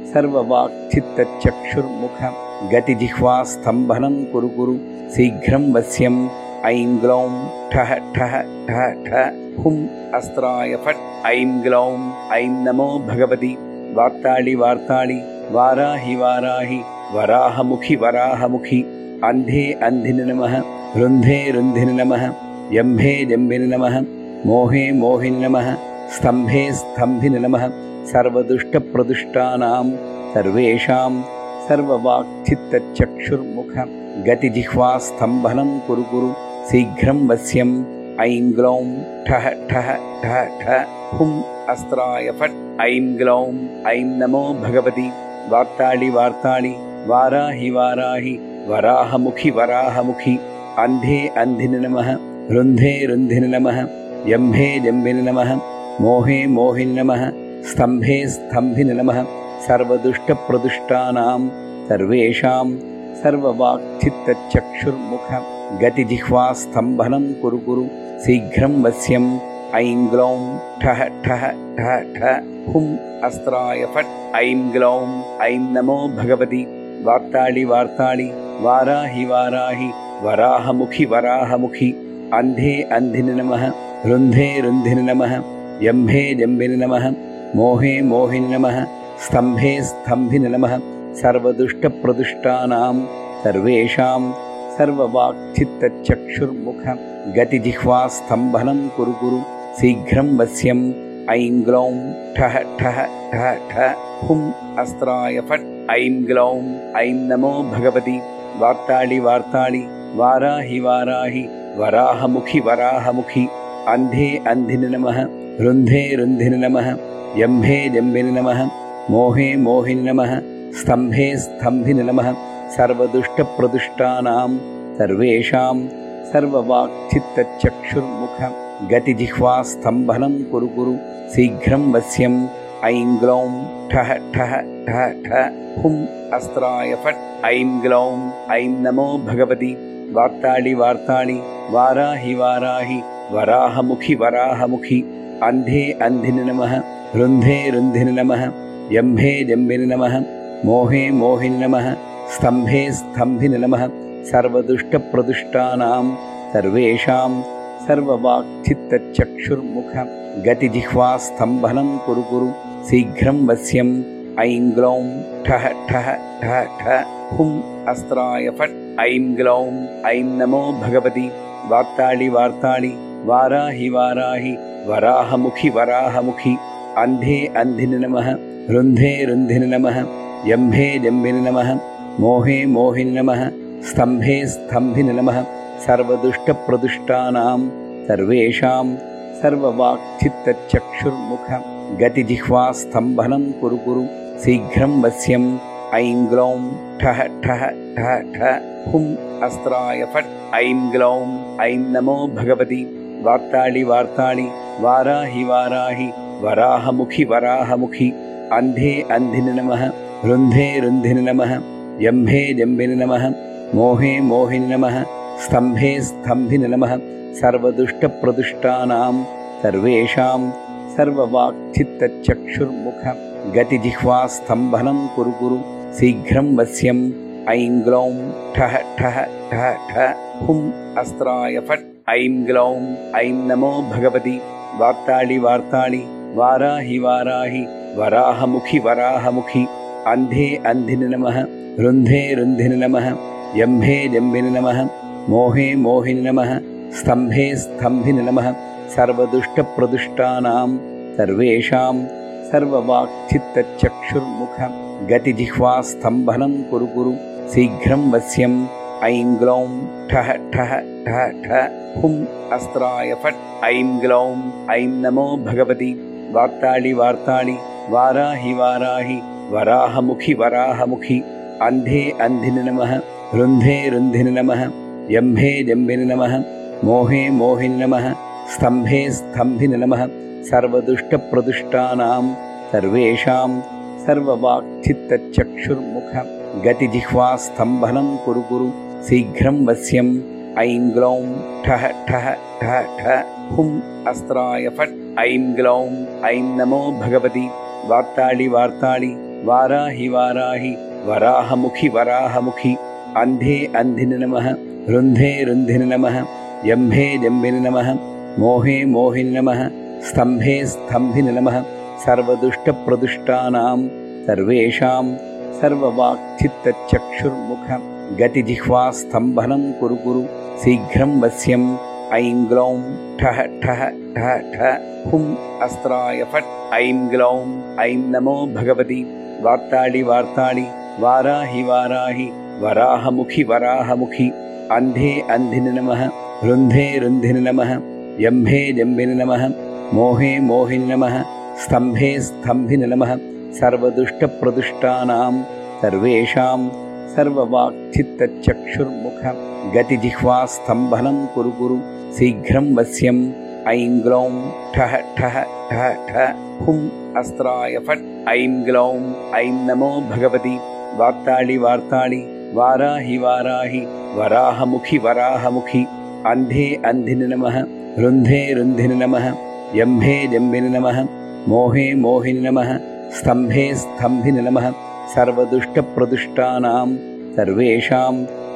सर्ववाक्चित्तचक्षुर्मुख गतिजिह्वास्तम्भनं कुरु कुरु शीघ्रं वश्यम् ऐं ग्लौं ठः ठः ठः ठः हुं अस्त्राय फट् ऐं ग्लौं ऐं नमो भगवति वार्ताळि वार्ताळि वाराहि वाराहि वराहमुखि वराहमुखि अन्धे अन्धिनि नमः रुन्धे रुन्धिनि नमः जम्भे जम्बिनि नमः मोहे मोहिनि नमः स्तम्भे स्तम्भिनि नमः सर्वदुष्टप्रदुष्टानां सर्वेषां सर्ववाक्चित्तचक्षुर्मुख गतिजिह्वास्तम्भनं कुरु कुरु शीघ्रं वश्यम् ऐं ग्लौं ठः ठः ठः ठः हुं अस्त्राय फट् ऐं ग्लौं ऐं नमो भगवति वार्ताळि वार्ताळि वाराहि वाराहि वराहमुखि वराहमुखि अन्धे अन्धिनि नमः रुन्धे रुन्धिनि नमः जम्भे जम्बिनि नमः मोहे मोहिनि नमः स्तम्भे स्तम्भिनि नमः सर्वदुष्टप्रदुष्टानां सर्वेषां सर्ववाक्चित्तचक्षुर्मुख गतिजिह्वास्तम्भनं कुरु कुरु शीघ्रं वश्यम् ऐं ग्लौं ठः ठः ठः ठः हुं अस्त्राय फट् ऐं ग्लौं ऐं नमो भगवति वार्ताळि वार्ताळि वाराहि वाराहि वराहमुखि वराहमुखि अन्धे अन्धिनि नमः रुन्धे रुन्धिनि नमः जम्भे जम्बिनि नमः मोहे मोहिनि नमः स्तम्भे स्तम्भिनि नमः सर्वदुष्टप्रदुष्टानां सर्वेषां सर्ववाक्चित्तचक्षुर्मुख गतिजिह्वास्तम्भनं कुरु कुरु शीघ्रं वश्यम् ऐं ग्लौं ठः ठः ठः ठः हुं अस्त्राय फट् ऐं ग्लौं ऐं नमो भगवति वार्ताळि वार्ताळि वाराहि वाराहि वराहमुखि वराहमुखि अन्धे अन्धिनि नमः रुन्धे रुन्धिनि नमः जम्भे जम्बिनि नमः मोहे मोहिनि नमः स्तम्भे स्तम्भिनि नमः सर्वदुष्टप्रदुष्टानां सर्वेषां सर्ववाक्चित्तचक्षुर्मुख गतिजिह्वास्तम्भनं कुरु कुरु शीघ्रं वश्यम् ऐं ग्लौं ठः ठः ठः ठः हुं अस्त्राय फट् ऐं ग्लौं ऐं नमो भगवति वार्ताळि वार्ताळि वाराहि वाराहि वराहमुखि वराहमुखि अन्धे अन्धिनि नमः रुन्धे रुन्धिनि नमः जम्भे जम्बिनि नमः मोहे मोहिनि नमः स्तम्भे स्तम्भिनि नमः सर्वदुष्टप्रदुष्टानां सर्वेषां सर्ववाक्चित्तचक्षुर्मुख गतिजिह्वास्तम्भनं कुरु कुरु शीघ्रं वश्यं ऐं ग्लौं ठः ठः ठः ठः हुं अस्त्राय फट् ऐं ग्लौं ऐं नमो भगवति वार्ताळि वार्ताळि वाराहि वाराहि वराहमुखि वराहमुखि अन्धे अन्धिनि नमः रुन्धे रुन्धिनि नमः जम्भे जम्बिनि नमः मोहे मोहिनि नमः स्तम्भे स्तम्भिनि नमः सर्वदुष्टप्रदुष्टानां सर्वेषां सर्ववाक्चित्तचक्षुर्मुख गतिजिह्वास्तम्भनं कुरु कुरु शीघ्रं वश्यं ऐं ग्लौं ठः ठः ठः ठः हुं अस्त्राय फट् ऐं ग्लौं ऐं नमो भगवति वार्ताळि वार्ताळि वाराहि वाराहि वराहमुखि वराहमुखि अन्धे अन्धिनि नमः रुन्धे रुन्धिनि नमः जम्भे जम्बिनि नमः मोहे मोहिनि नमः स्तम्भे स्तम्भिनि नमः सर्वदुष्टप्रदुष्टानां सर्वेषां सर्ववाक्चित्तचक्षुर्मुख गतिजिह्वास्तम्भनं कुरु कुरु शीघ्रं वश्यं ऐं ग्लौं ठः ठः ठः ठः हुं अस्त्राय फट् ऐं ग्लौं ऐं नमो भगवति वार्ताळि वार्ताळि वाराहि वाराहि वराहमुखि वराहमुखि अन्धे अन्धिनि नमः रुन्धे रुन्धिनि नमः जम्भे जम्बिनि नमः मोहे मोहिनि नमः स्तम्भे स्तम्भिनि नमः सर्वदुष्टप्रदुष्टानां सर्वेषां सर्ववाक्चित्तचक्षुर्मुख गतिजिह्वास्तम्भनं कुरु कुरु शीघ्रं वश्यं ऐं ग्लौं ठः ठः ठः ठः हुं अस्त्राय फट् ऐं ग्लौं ऐं नमो भगवति वार्ताळि वार्ताळि वाराहि वाराहि वराहमुखि वराहमुखि अन्धे अन्धिनि नमः रुन्धे रुन्धिनि नमः जम्भे जम्बिनि नमः मोहे मोहिनि नमः स्तम्भे स्तम्भिनि नमः सर्वदुष्टप्रदुष्टानां सर्वेषां सर्ववाक्चित्तचक्षुर्मुख गतिजिह्वास्तम्भनं कुरु कुरु शीघ्रं वश्यं ऐं ग्लौं ठः ठः ठः ठः हुं अस्त्राय फट् ऐं ग्लौं ऐं नमो भगवति वार्ताळि वार्ताळि वाराहि वाराहि वराहमुखि वराहमुखि अन्धे अन्धिनि नमः रुन्धे रुन्धिनि नमः जम्भे जम्बिनि नमः मोहे मोहिनि नमः स्तम्भे स्तम्भिनि नमः सर्वदुष्टप्रदुष्टानां सर्वेषां सर्ववाक्चित्तचक्षुर्मुख गतिजिह्वास्तम्भनं कुरु कुरु शीघ्रं वश्यं ऐं ग्लौं ठः ठः ठः ठः हुं अस्त्राय फट् ऐं ग्लौं ऐं नमो भगवति वार्ताळि वार्ताळि वाराहि वाराहि वराहमुखि वराहमुखि अन्धे अन्धिनि नमः रुन्धे रुन्धिनि नमः जम्भे जम्बिनि नमः मोहे मोहिनि नमः स्तम्भे स्तम्भिनि नमः सर्वदुष्टप्रदुष्टानां सर्वेषां सर्ववाक्चित्तचक्षुर्मुख गतिजिह्वास्तम्भनं कुरु कुरु शीघ्रं वश्यं ऐं ग्लौं ठः ठः ठः ठः हुं अस्त्राय फट् ऐं ग्लौं ऐं नमो भगवति वार्ताळि वार्ताळि वाराहि वाराहि वराहमुखि वराहमुखि अन्धे अन्धिनि नमः रुन्धे रुन्धिनि नमः जम्भे जम्बिनि नमः मोहे मोहिनि नमः स्तम्भे स्तम्भिनि नमः सर्वदुष्टप्रदुष्टानां सर्वेषां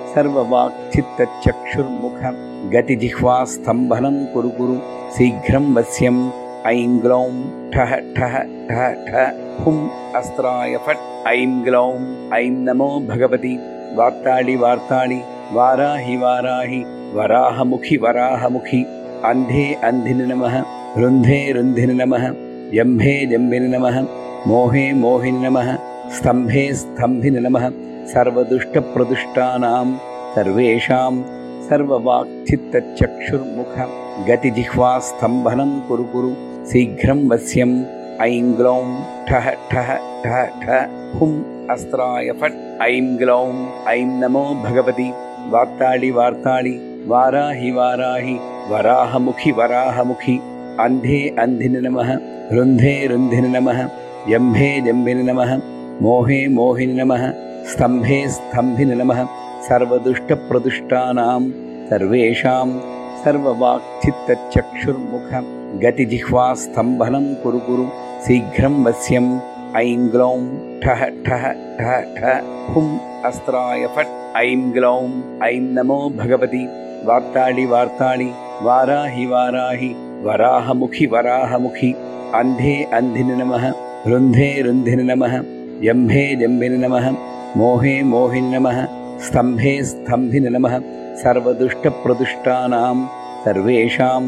सर्ववाक्चित्तचक्षुर्मुख गतिजिह्वास्तम्भनं कुरु कुरु शीघ्रं वश्यं ऐं ग्लौं ठः ठः ठः ठः हुं अस्त्राय फट् ऐं ग्लौं ऐं नमो भगवति वार्ताळि वार्ताळि वाराहि वाराहि वराहमुखि वराहमुखि अन्धे अन्धिनि नमः रुन्धे रुन्धिनि नमः जम्भे जम्बिनि नमः मोहे मोहिनि नमः स्तम्भे स्तम्भिनि नमः सर्वदुष्टप्रदुष्टानां सर्वेषां सर्ववाक्चित्तचक्षुर्मुख गतिजिह्वास्तम्भनं कुरु कुरु शीघ्रं वश्यं ऐं ग्लौं ठः ठः ठः ठः हुं अस्त्राय फट् ऐं ग्लौं ऐं नमो भगवति वार्ताळि वार्ताळि वाराहि वाराहि वराहमुखि वराहमुखि अन्धे अन्धिनि नमः रुन्धे रुन्धिनि नमः जम्भे जम्बिनि नमः मोहे मोहिनि नमः स्तम्भे स्तम्भिनि नमः सर्वदुष्टप्रदुष्टानां सर्वेषां सर्ववाक्चित्तचक्षुर्मुख गतिजिह्वास्तम्भनं कुरु कुरु शीघ्रं वश्यं ऐं ग्लौं ठः ठः ठः ठः हुं अस्त्राय फट् ऐं ग्लौं ऐं नमो भगवति वार्ताळि वार्ताळि वाराहि वाराहि वराहमुखि वराहमुखि अन्धे अन्धिनि नमः रुन्धे रुन्धिनि नमः जम्भे जम्बिनि नमः मोहे मोहिनि नमः स्तम्भे स्तम्भिनि नमः सर्वदुष्टप्रदुष्टानां सर्वेषां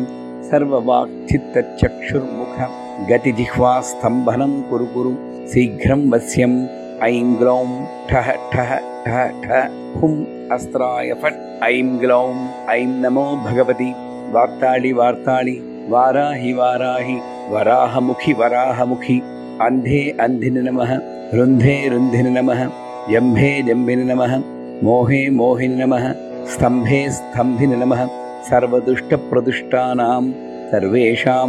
सर्ववाक्चित्तचक्षुर्मुख गतिजिह्वास्तम्भनं कुरु कुरु शीघ्रं वश्यम् ऐं ग्लौं ठः ठः ठः ठः हुं अस्त्राय फट् ऐं ग्लौं ऐं नमो भगवति वार्ताळि वार्ताळि वाराहि वाराहि वराहमुखि वराहमुखि अन्धे अन्धिनि नमः रुन्धे रुन्धिनि नमः जम्भे जम्बिनि नमः मोहे मोहिनि नमः स्तम्भे स्तम्भिनि नमः सर्वदुष्टप्रदुष्टानां सर्वेषां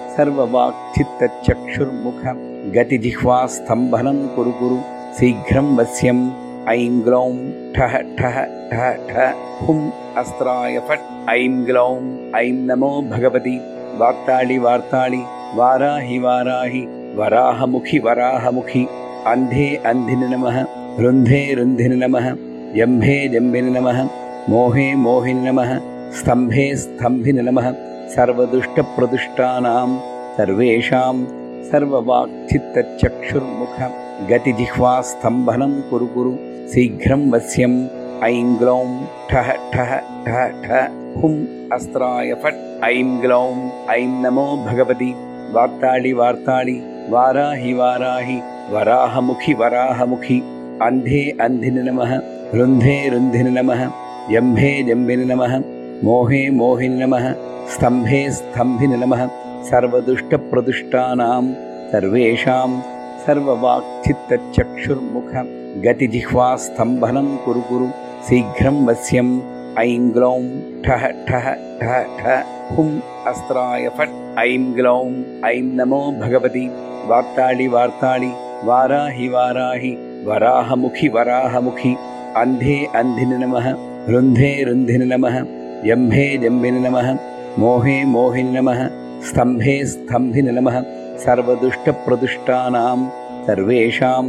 सर्ववाक्चित्तचक्षुर्मुख गतिजिह्वास्तम्भनं कुरु कुरु शीघ्रं वश्यम् ऐं ग्लौं ठः ठः ठः ठः हुं अस्त्राय फट् ऐं ग्लौं ऐं नमो भगवति वार्ताळि वार्ताळि वाराहि वाराहि वराहमुखि वराहमुखि अन्धे अन्धिनि नमः रुन्धे रुन्धिनि नमः जम्भे जम्बिनि नमः मोहे मोहिनि नमः स्तम्भे स्तम्भिनि नमः सर्वदुष्टप्रदुष्टानां सर्वेषां सर्ववाक्चित्तचक्षुर्मुख गतिजिह्वास्तम्भनं कुरु कुरु शीघ्रं वश्यम् ऐं ग्लौं ठः ठः ठः ठः हुं अस्त्राय फट् ऐं ग्लौं ऐं नमो भगवति वार्ताळि वार्ताळि वाराहि वाराहि वराहमुखि वराहमुखि अन्धे अन्धिनि नमः रुन्धे रुन्धिनि नमः जम्भे जम्बिनि नमः मोहे मोहिनि नमः स्तम्भे स्तम्भिनि नमः सर्वदुष्टप्रदुष्टानां सर्वेषां सर्ववाक्चित्तचक्षुर्मुख गतिजिह्वास्तम्भनं कुरु कुरु शीघ्रं वश्यम् ऐं ग्लौं ठः ठः ठः ठः हुं अस्त्राय फट् ऐं ग्लौं ऐं नमो भगवति वार्ताळि वार्ताळि वाराहि वाराहि वराहमुखि वराहमुखि अन्धे अन्धिनि नमः रुन्धे रुन्धिनि नमः जम्भे जम्बिनि नमः मोहे मोहिनि नमः स्तम्भे स्तम्भिनि नमः सर्वदुष्टप्रदुष्टानां सर्वेषां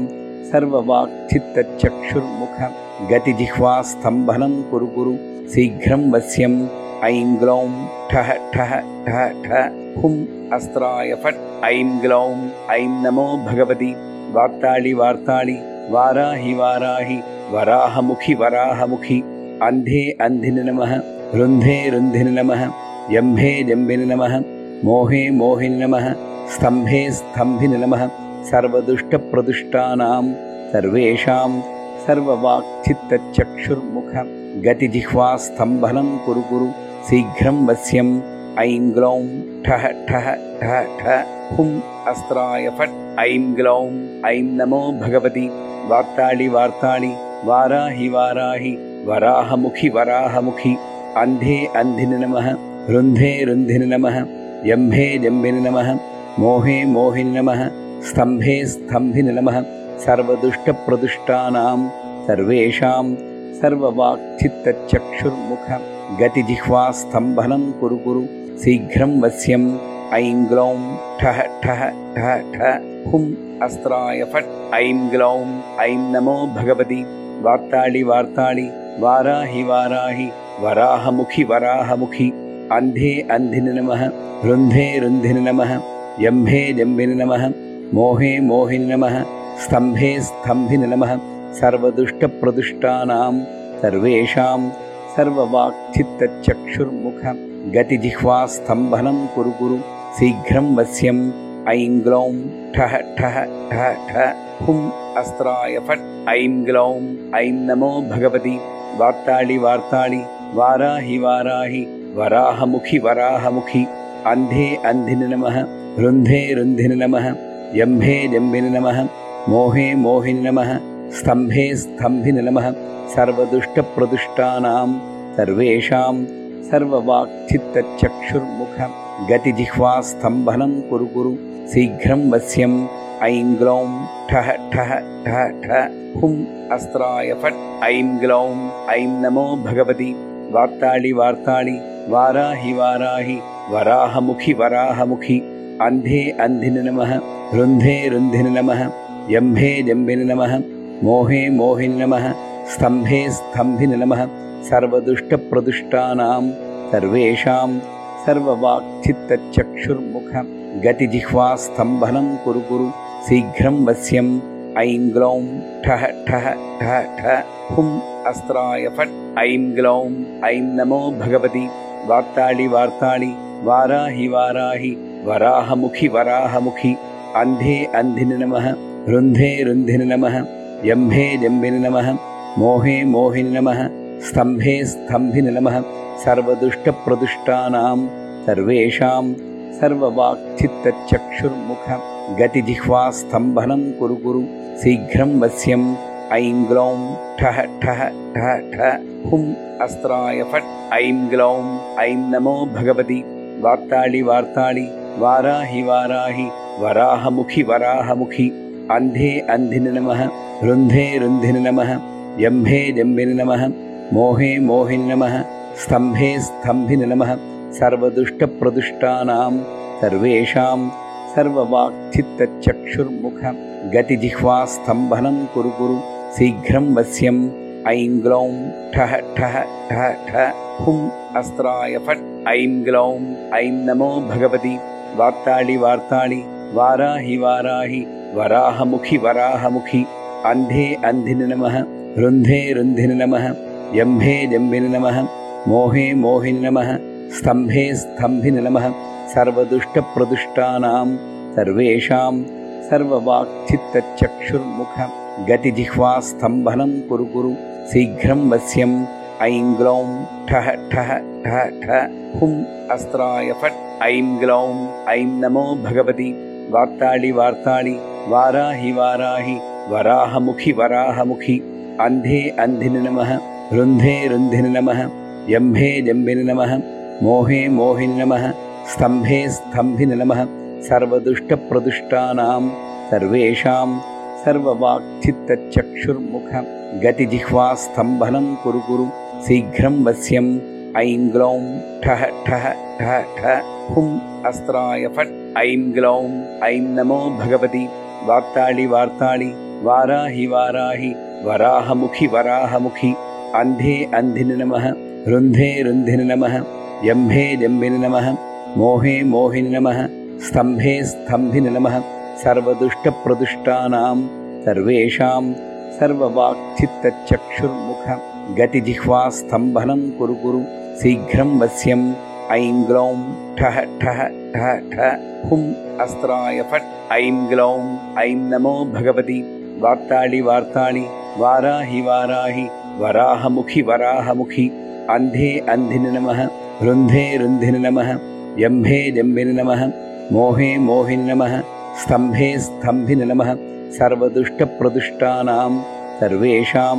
सर्ववाक्चित्तचक्षुर्मुख गतिजिह्वास्तम्भनं कुरु कुरु शीघ्रं वश्यम् ऐं ग्लौं ठः ठः ठः ठः हुं अस्त्राय फट् ऐं ग्लौं ऐं नमो भगवति वार्ताळि वार्ताळि वाराहि वाराहि वराहमुखि वराहमुखि अन्धे अन्धिनि नमः रुन्धे रुन्धिनि नमः जम्भे जम्बिनि नमः मोहे मोहिनि नमः स्तम्भे स्तम्भिनि नमः सर्वदुष्टप्रदुष्टानां सर्वेषां सर्ववाक्चित्तचक्षुर्मुख गतिजिह्वास्तम्भनं कुरु कुरु शीघ्रं वश्यम् ऐं ग्लौं ठः ठः ठः ठः हुं अस्त्राय फट् ऐं ग्लौं ऐं नमो भगवति वार्ताळि वार्ताळि वाराहि वाराहि वराहमुखि वराहमुखि अन्धे अन्धिनि नमः रुन्धे रुन्धिनि नमः जम्भे जम्बिनि नमः मोहे मोहिनि नमः स्तम्भे स्तम्भिनि नमः सर्वदुष्टप्रदुष्टानां सर्वेषां सर्ववाक्चित्तचक्षुर्मुख गतिजिह्वास्तम्भनं कुरु कुरु शीघ्रं वश्यम् ऐं ग्लौं ठः ठः ठः ठः हुं अस्त्राय फट् ऐं ग्लौं ऐं नमो भगवति वार्ताळि वार्ताळि वाराहि वाराहि वराहमुखि वराहमुखि अन्धे अन्धिनि नमः रुन्धे रुन्धिनि नमः जम्भे जम्बिनि नमः मोहे मोहिनि नमः स्तम्भे स्तम्भिनि नमः सर्वदुष्टप्रदुष्टानां सर्वेषां सर्ववाक्चित्तचक्षुर्मुख गतिजिह्वास्तम्भनं कुरु कुरु शीघ्रं वश्यम् ऐं ग्लौं ठः ठः ठः ठः हुं अस्त्राय फट् ऐं ग्लौं ऐं नमो भगवति वार्ताळि वार्ताळि वाराहि वाराहि वराहमुखि वराहमुखि अन्धे अन्धिनि नमः रुन्धे रुन्धिनि नमः जम्भे जम्बिनि नमः मोहे मोहिनि नमः स्तम्भे स्तम्भिनि नमः सर्वदुष्टप्रदुष्टानां सर्वेषां सर्ववाक्चित्तचक्षुर्मुख गतिजिह्वास्तम्भनं कुरु कुरु शीघ्रं वश्यम् ऐं ग्लौं ठः ठः ठः ठः हुं अस्त्राय फट् ऐं ग्लौं ऐं नमो भगवति वार्ताळि वार्ताळि वाराहि वाराहि वराहमुखि वराहमुखि अन्धे अन्धिनि नमः रुन्धे रुन्धिनि नमः यम्भे जम्बिनि नमः मोहे मोहिनि नमः स्तम्भे स्तम्भिनि नमः सर्वदुष्टप्रदुष्टानां सर्वेषां सर्ववाक्चित्तचक्षुर्मुख गतिजिह्वास्तम्भनं कुरु कुरु शीघ्रं वश्यं ऐं ग्लौं ठः ठः ठः ठः हुं अस्त्राय फट् ऐं ग्लौं ऐं नमो भगवति वार्ताळि वार्ताळि वाराहि वाराहि वराहमुखि वराहमुखि अन्धे अन्धिनि नमः रुन्धे रुन्धिनि नमः यम्भे जम्बिनि नमः मोहे मोहिनि नमः स्तम्भे स्तम्भिनि नमः सर्वदुष्टप्रदुष्टानां सर्वेषां सर्ववाक्चित्तचक्षुर्मुख गतिजिह्वास्तम्भनं कुरु कुरु शीघ्रं वश्यं ऐं ग्लौं ठः ठः ठः ठः हुं अस्त्राय फट् ऐं ग्लौं ऐं नमो भगवति वार्ताळि वार्ताळि वाराहि वाराहि वराहमुखि वराहमुखि अन्धे अन्धिनि नमः रुन्धे रुन्धिनि नमः यम्भे जम्बिनि नमः मोहे मोहिनि नमः स्तम्भे स्तम्भिनि नमः सर्वदुष्टप्रदुष्टानां सर्वेषां सर्ववाक्चित्तचक्षुर्मुख गतिजिह्वास्तम्भनं कुरु कुरु शीघ्रं वश्यं ऐं ग्लौं ठः ठः ठः ठः हुं अस्त्राय फट् ऐं ग्लौं ऐं नमो भगवति वार्ताळि वार्ताळि वाराहि वाराहि वराहमुखि वराहमुखि अन्धे अन्धिनि नमः रुन्धे रुन्धिनि नमः यम्भे जम्बिनि नमः मोहे मोहिनि नमः स्तम्भे स्तम्भिनि नमः सर्वदुष्टप्रदुष्टानां सर्वेषां सर्ववाक्चित्तचक्षुर्मुख गतिजिह्वास्तम्भनं कुरु कुरु शीघ्रं वश्यं ऐं ग्लौं ठः ठः ठः ठः हुं अस्त्राय फट् ऐं ग्लौं ऐं नमो भगवति वार्ताळि वार्ताळि वाराहि वाराहि वराहमुखि वराहमुखि अन्धे अन्धिनि नमः रुन्धे रुन्धिनि नमः यम्भे जम्बिनि नमः मोहे मोहिनि नमः स्तम्भे स्तम्भिनि नमः सर्वदुष्टप्रदुष्टानां सर्वेषां सर्ववाक्चित्तचक्षुर्मुख गतिजिह्वास्तम्भनं कुरु कुरु शीघ्रं वश्यं ऐं ग्लौं ठः ठः ठः ठः हुं अस्त्राय फट् ऐं ग्लौं ऐं नमो भगवति वार्ताळि वार्ताळि वाराहि वाराहि वराहमुखि वराहमुखि अन्धे अन्धिनि नमः रुन्धे रुन्धिनि नमः यम्भे जम्बिनि नमः मोहे मोहिनि नमः स्तम्भे स्तम्भिनि नमः सर्वदुष्टप्रदुष्टानां सर्वेषां सर्ववाक्चित्तचक्षुर्मुख गतिजिह्वास्तम्भनं कुरु कुरु शीघ्रं वश्यं ऐं ग्लौं ठः ठः ठः ठः हुं अस्त्राय फट् ऐं ग्लौं ऐं नमो भगवति वार्ताळि वार्ताळि वाराहि वाराहि वराहमुखि वराहमुखि अन्धे अन्धिनि नमः रुन्धे रुन्धिनि नमः यम्भे जम्बिनि नमः मोहे मोहिनि नमः स्तम्भे स्तम्भिनि नमः सर्वदुष्टप्रदुष्टानां सर्वेषां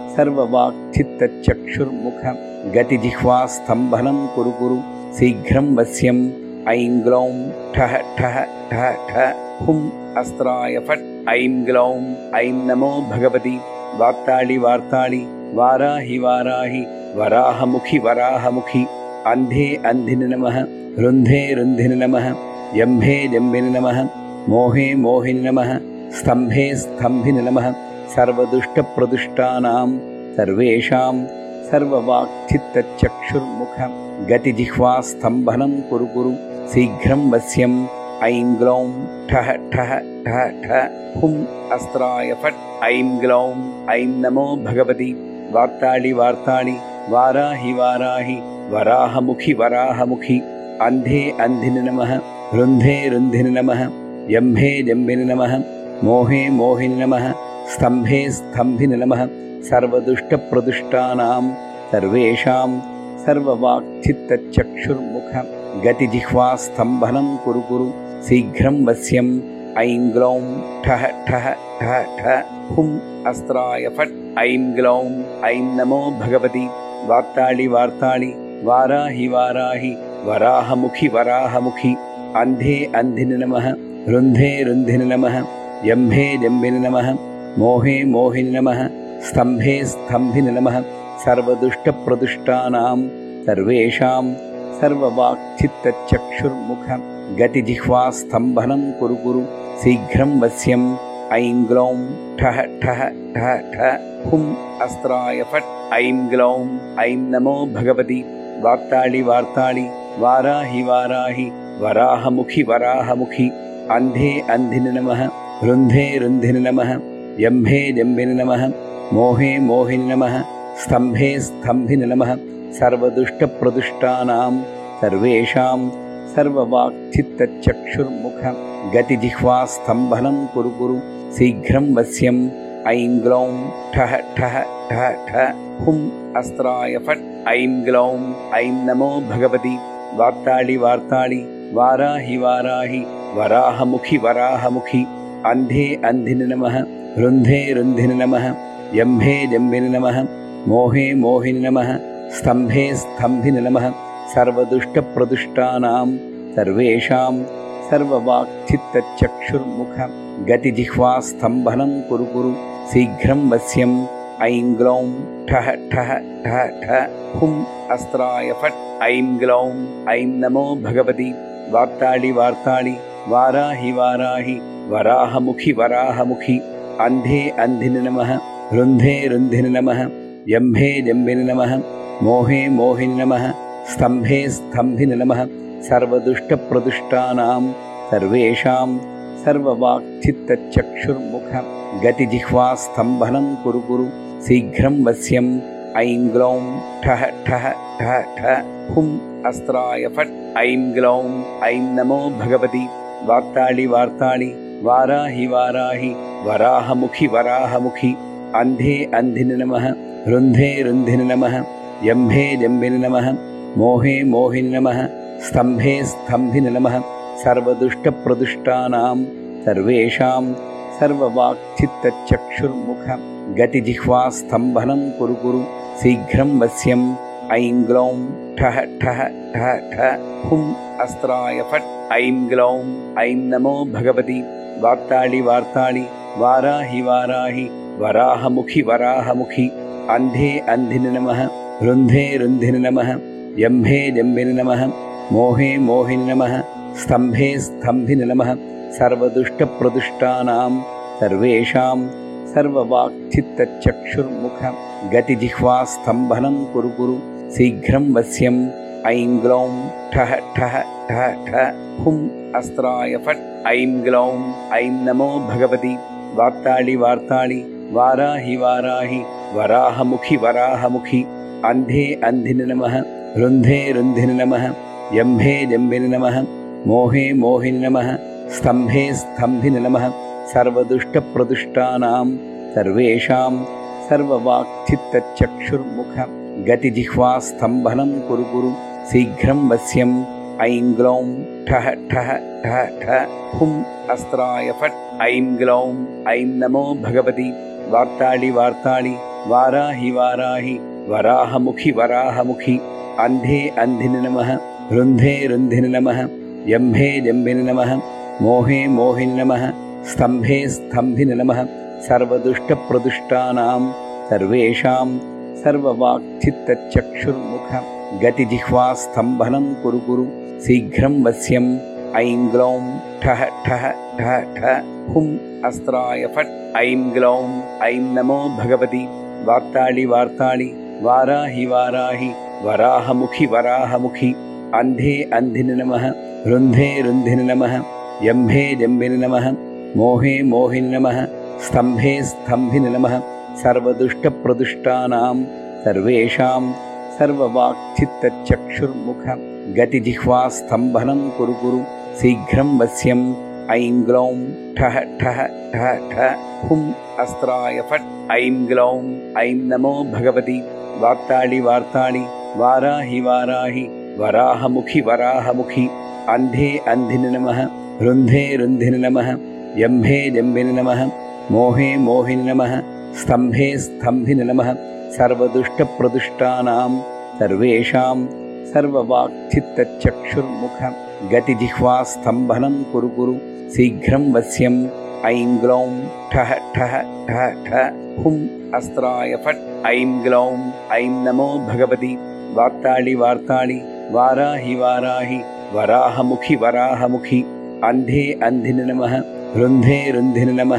सर्ववाक्चित्तचक्षुर्मुख गतिजिह्वास्तम्भनं कुरु कुरु शीघ्रं वश्यं ऐं ग्लौं ठः ठः ठः ठः हुं अस्त्राय फट् ऐं ग्लौं ऐं नमो भगवति वार्ताळि वार्ताळि वाराहि वाराहि वराहमुखि वराहमुखि अन्धे अन्धिनि नमः रुन्धे रुन्धिनि नमः यम्भे जम्बिनि नमः मोहे मोहिनि नमः स्तम्भे स्तम्भिनि नमः सर्वदुष्टप्रदुष्टानां सर्वेषां सर्ववाक्चित्तचक्षुर्मुख गतिजिह्वास्तम्भनं कुरु कुरु शीघ्रं वश्यं ऐं ग्लौं ठः ठः ठः ठः हुं अस्त्राय फट् ऐं ग्लौं ऐं नमो भगवति वार्ताळि वार्ताळि वाराहि वाराहि वराहमुखि वराहमुखि अन्धे अन्धिनि नमः रुन्धे रुन्धिनि नमः यम्भे जम्बिनि नमः मोहे मोहिनि नमः स्तम्भे स्तम्भिनि नमः सर्वदुष्टप्रदुष्टानां सर्वेषां सर्ववाक्चित्तचक्षुर्मुख गतिजिह्वास्तम्भनं कुरु कुरु शीघ्रं वश्यं ऐं ग्लौं ठः ठः ठः ठः हुं अस्त्राय फट् ऐं ग्लौं ऐं नमो भगवति वार्ताळि वार्ताळि वाराहि वाराहि वराहमुखि वराहमुखि अन्धे अन्धिनि नमः रुन्धे रुन्धिनि नमः यम्भे जम्बिनि नमः मोहे मोहिनि नमः स्तम्भे स्तम्भिनि नमः सर्वदुष्टप्रदुष्टानां सर्वेषां सर्ववाक्चित्तचक्षुर्मुख गतिजिह्वास्तम्भनं कुरु कुरु शीघ्रं वश्यं ऐं ग्लौं ठः ठः ठः ठः हुं अस्त्राय फट् ऐं ग्लौं ऐं नमो भगवति वार्ताळि वार्ताळि वाराहि वाराहि वराहमुखि वराहमुखि अन्धे अन्धिनि नमः रुन्धे रुन्धिनि नमः जम्भे जम्बिनि नमः मोहे मोहिनि नमः स्तम्भे स्तम्भिनि नमः सर्वदुष्टप्रदुष्टानां सर्वेषां सर्ववाक्चित्तचक्षुर्मुख गतिजिह्वास्तम्भनं कुरु कुरु शीघ्रं वश्यम् ऐं ग्लौं ठः ठः ठः ठः हुं अस्त्राय फट् ऐं ग्लौं ऐं नमो भगवति वार्ताळि वार्ताळि वाराहि वाराहि वराहमुखि वराहमुखि अन्धे अन्धिनि नमः रुन्धे रुन्धिनि नमः जम्भे जम्बिनि नमः मोहे मोहिनि नमः स्तम्भे स्तम्भिनि नमः सर्वदुष्टप्रदुष्टानां सर्वेषां सर्ववाक्चित्तचक्षुर्मुख गतिजिह्वास्तम्भनं कुरु कुरु शीघ्रं वश्यम् ऐं ग्लौं ठः ठः ठः ठः हुं अस्त्राय फट् ऐं ग्लौं ऐं नमो भगवति वार्ताळि वार्ताळि वाराहि वाराहि वराहमुखि वराहमुखि अन्धे अन्धिनि नमः रुन्धे रुन्धिनि नमः जम्भे जम्बिनि नमः मोहे मोहिनि नमः स्तम्भे स्तम्भिनि नमः सर्वदुष्टप्रदुष्टानां सर्वेषां सर्ववाक्चित्तचक्षुर्मुख गतिजिह्वास्तम्भनं कुरु कुरु शीघ्रं वश्यम् ऐं ग्लौं ठः ठः ठः ठः हुं अस्त्राय फट् ऐं ग्लौं ऐं नमो भगवति वार्ताळि वार्ताळि वाराहि वाराहि वराहमुखि वराहमुखि अन्धे अन्धिनि नमः रुन्धे रुन्धिनि नमः जम्भे जम्बिनि नमः मोहे मोहिनि नमः स्तम्भे स्तम्भिनि नमः सर्वदुष्टप्रदुष्टानां सर्वेषां सर्ववाक्चित्तचक्षुर्मुख गतिजिह्वास्तम्भनं कुरु कुरु शीघ्रं वश्यम् ऐं ग्लौं ठः ठः ठः ठः हुं अस्त्राय फट् ऐं ग्लौं ऐं नमो भगवति वार्ताळि वार्ताळि वाराहि वाराहि वराहमुखि वराहमुखि अन्धे अन्धिनि नमः रुन्धे रुन्धिनि नमः जम्भे जम्बिनि नमः मोहे मोहिनि नमः स्तम्भे स्तम्भिनि नमः सर्वदुष्टप्रदुष्टानां सर्वेषां सर्ववाक्चित्तचक्षुर्मुख गतिजिह्वास्तम्भनं कुरु कुरु शीघ्रं वश्यम् ऐं ग्लौं ठः ठः ठः ठः हुं अस्त्राय फट् ऐं ग्लौं ऐं नमो भगवति वार्ताळि वार्ताळि वाराहि वाराहि वराहमुखि वराहमुखि अन्धे अन्धिनि नमः रुन्धे रुन्धिनि नमः जम्भे जम्बिनि नमः मोहे मोहिनि नमः स्तम्भे स्तम्भिनि नमः सर्वदुष्टप्रदुष्टानां सर्वेषां सर्ववाक्चित्तचक्षुर्मुख गतिजिह्वास्तम्भनं कुरु कुरु शीघ्रं वश्यम् ऐं ग्लौं ठः ठः ठः ठः हुं अस्त्राय फट् ऐं ग्लौं ऐं नमो भगवति वार्ताळि वार्ताळि वाराहि वाराहि वराहमुखि वराहमुखि अन्धे अन्धिनि नमः रुन्धे रुन्धिनि नमः जम्भे जम्बिनि नमः मोहे मोहिनि नमः स्तम्भे स्तम्भिनि नमः सर्वदुष्टप्रदुष्टानां सर्वेषां सर्ववाक्चित्तचक्षुर्मुख गतिजिह्वास्तम्भनं कुरु कुरु शीघ्रं वश्यम् ऐं ग्लौं ठः ठः ठः ठः हुं अस्त्राय फट् ऐं ग्लौं ऐं नमो भगवति वार्ताळि वार्ताळि वाराहि वाराहि वराहमुखि वराहमुखि अन्धे अन्धिनि नमः रुन्धे रुन्धिनि नमः जम्भे जम्बिनि नमः मोहे मोहिनि नमः स्तम्भे स्तम्भिनि नमः सर्वदुष्टप्रदुष्टानां सर्वेषां सर्ववाक्चित्तचक्षुर्मुख गतिजिह्वास्तम्भनं कुरु कुरु शीघ्रं वश्यम् ऐं ग्लौं ठः ठः ठः ठः हुं अस्त्राय फट् ऐं ग्लौं ऐं नमो भगवति वार्ताळि वार्ताळि वाराहि वाराहि वराहमुखि वराहमुखि अन्धे अन्धिनि नमः रुन्धे रुन्धिनि नमः जम्भे जम्बिनि नमः मोहे मोहिनि नमः स्तम्भे स्तम्भिनि नमः सर्वदुष्टप्रदुष्टानां सर्वेषां सर्ववाक्चित्तचक्षुर्मुख गतिजिह्वास्तम्भनं कुरु कुरु शीघ्रं वश्यम् ऐं ग्लौं ठः ठः ठः ठः हुं अस्त्राय फट् ऐं ग्लौं ऐं नमो भगवति वार्ताळि वार्ताळि वाराहि वाराहि वराहमुखि वराहमुखि अन्धे अन्धिनि नमः रुन्धे रुन्धिनि नमः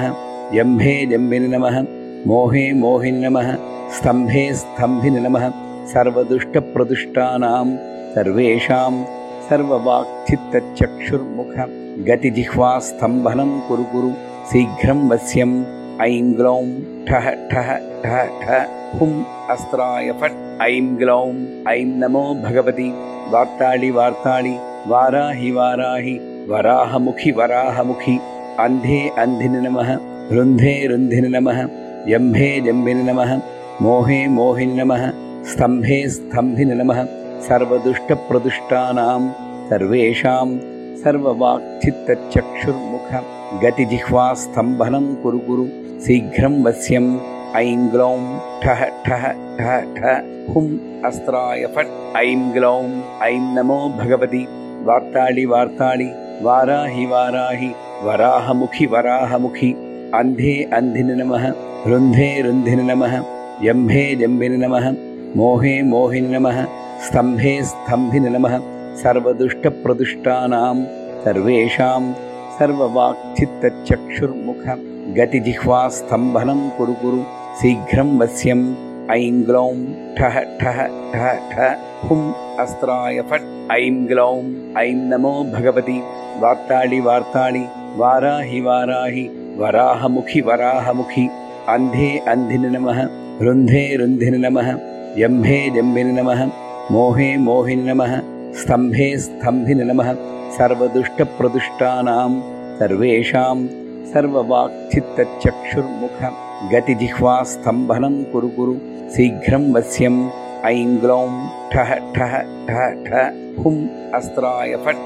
जम्भे जम्बिनि नमः मोहे मोहिनि नमः स्तम्भे स्तम्भिनि नमः सर्वदुष्टप्रदुष्टानां सर्वेषां सर्ववाक्चित्तचक्षुर्मुख गतिजिह्वास्तम्भनं कुरु कुरु शीघ्रं वश्यं ऐं ग्लौं ठः ठः ठः ठः हुं अस्त्राय फट् ऐं ग्लौं ऐं नमो भगवति वार्ताळि वार्ताळि वाराहि वाराहि वराहमुखि वराहमुखि अन्धे अन्धिनि नमः रुन्धे रुन्धिनि नमः जम्भे जम्बिनि नमः मोहे मोहिनि नमः स्तम्भे स्तम्भिनि नमः सर्वदुष्टप्रदुष्टानां सर्वेषां सर्ववाक्चित्तचक्षुर्मुख गतिजिह्वास्तम्भनं कुरु कुरु शीघ्रं वश्यं ऐं ग्लौं ठः ठः ठः ठः हुं अस्त्राय फट् ऐं ग्लौं ऐं नमो भगवति वार्ताळि वार्ताळि वाराहि वाराहि वराहमुखि वराहमुखि अन्धे अन्धिनि नमः रुन्धे रुन्धिनि नमः जम्भे जम्बिनि नमः मोहे मोहिनि नमः स्तम्भे स्तम्भिनि नमः सर्वदुष्टप्रदुष्टानां सर्वेषां सर्ववाक्चित्तचक्षुर्मुख गतिजिह्वास्तम्भनं कुरु कुरु शीघ्रं वश्यं ऐं ग्लौं ठः ठः ठः ठः हुं अस्त्राय फट् ऐं ग्लौं ऐं नमो भगवति वार्ताळि वार्ताळि वाराहि वाराहि वराहमुखि वराहमुखि अन्धे अन्धिनि नमः रुन्धे रुन्धिनि नमः जम्भे जम्बिनि नमः मोहे मोहिनि नमः स्तम्भे स्तम्भिनि नमः सर्वदुष्टप्रदुष्टानां सर्वेषां सर्ववाक्चित्तचक्षुर्मुख गतिजिह्वास्तम्भनं कुरु कुरु शीघ्रं वश्यं ऐं ग्लौं ठः ठः ठः ठः हुं अस्त्राय फट्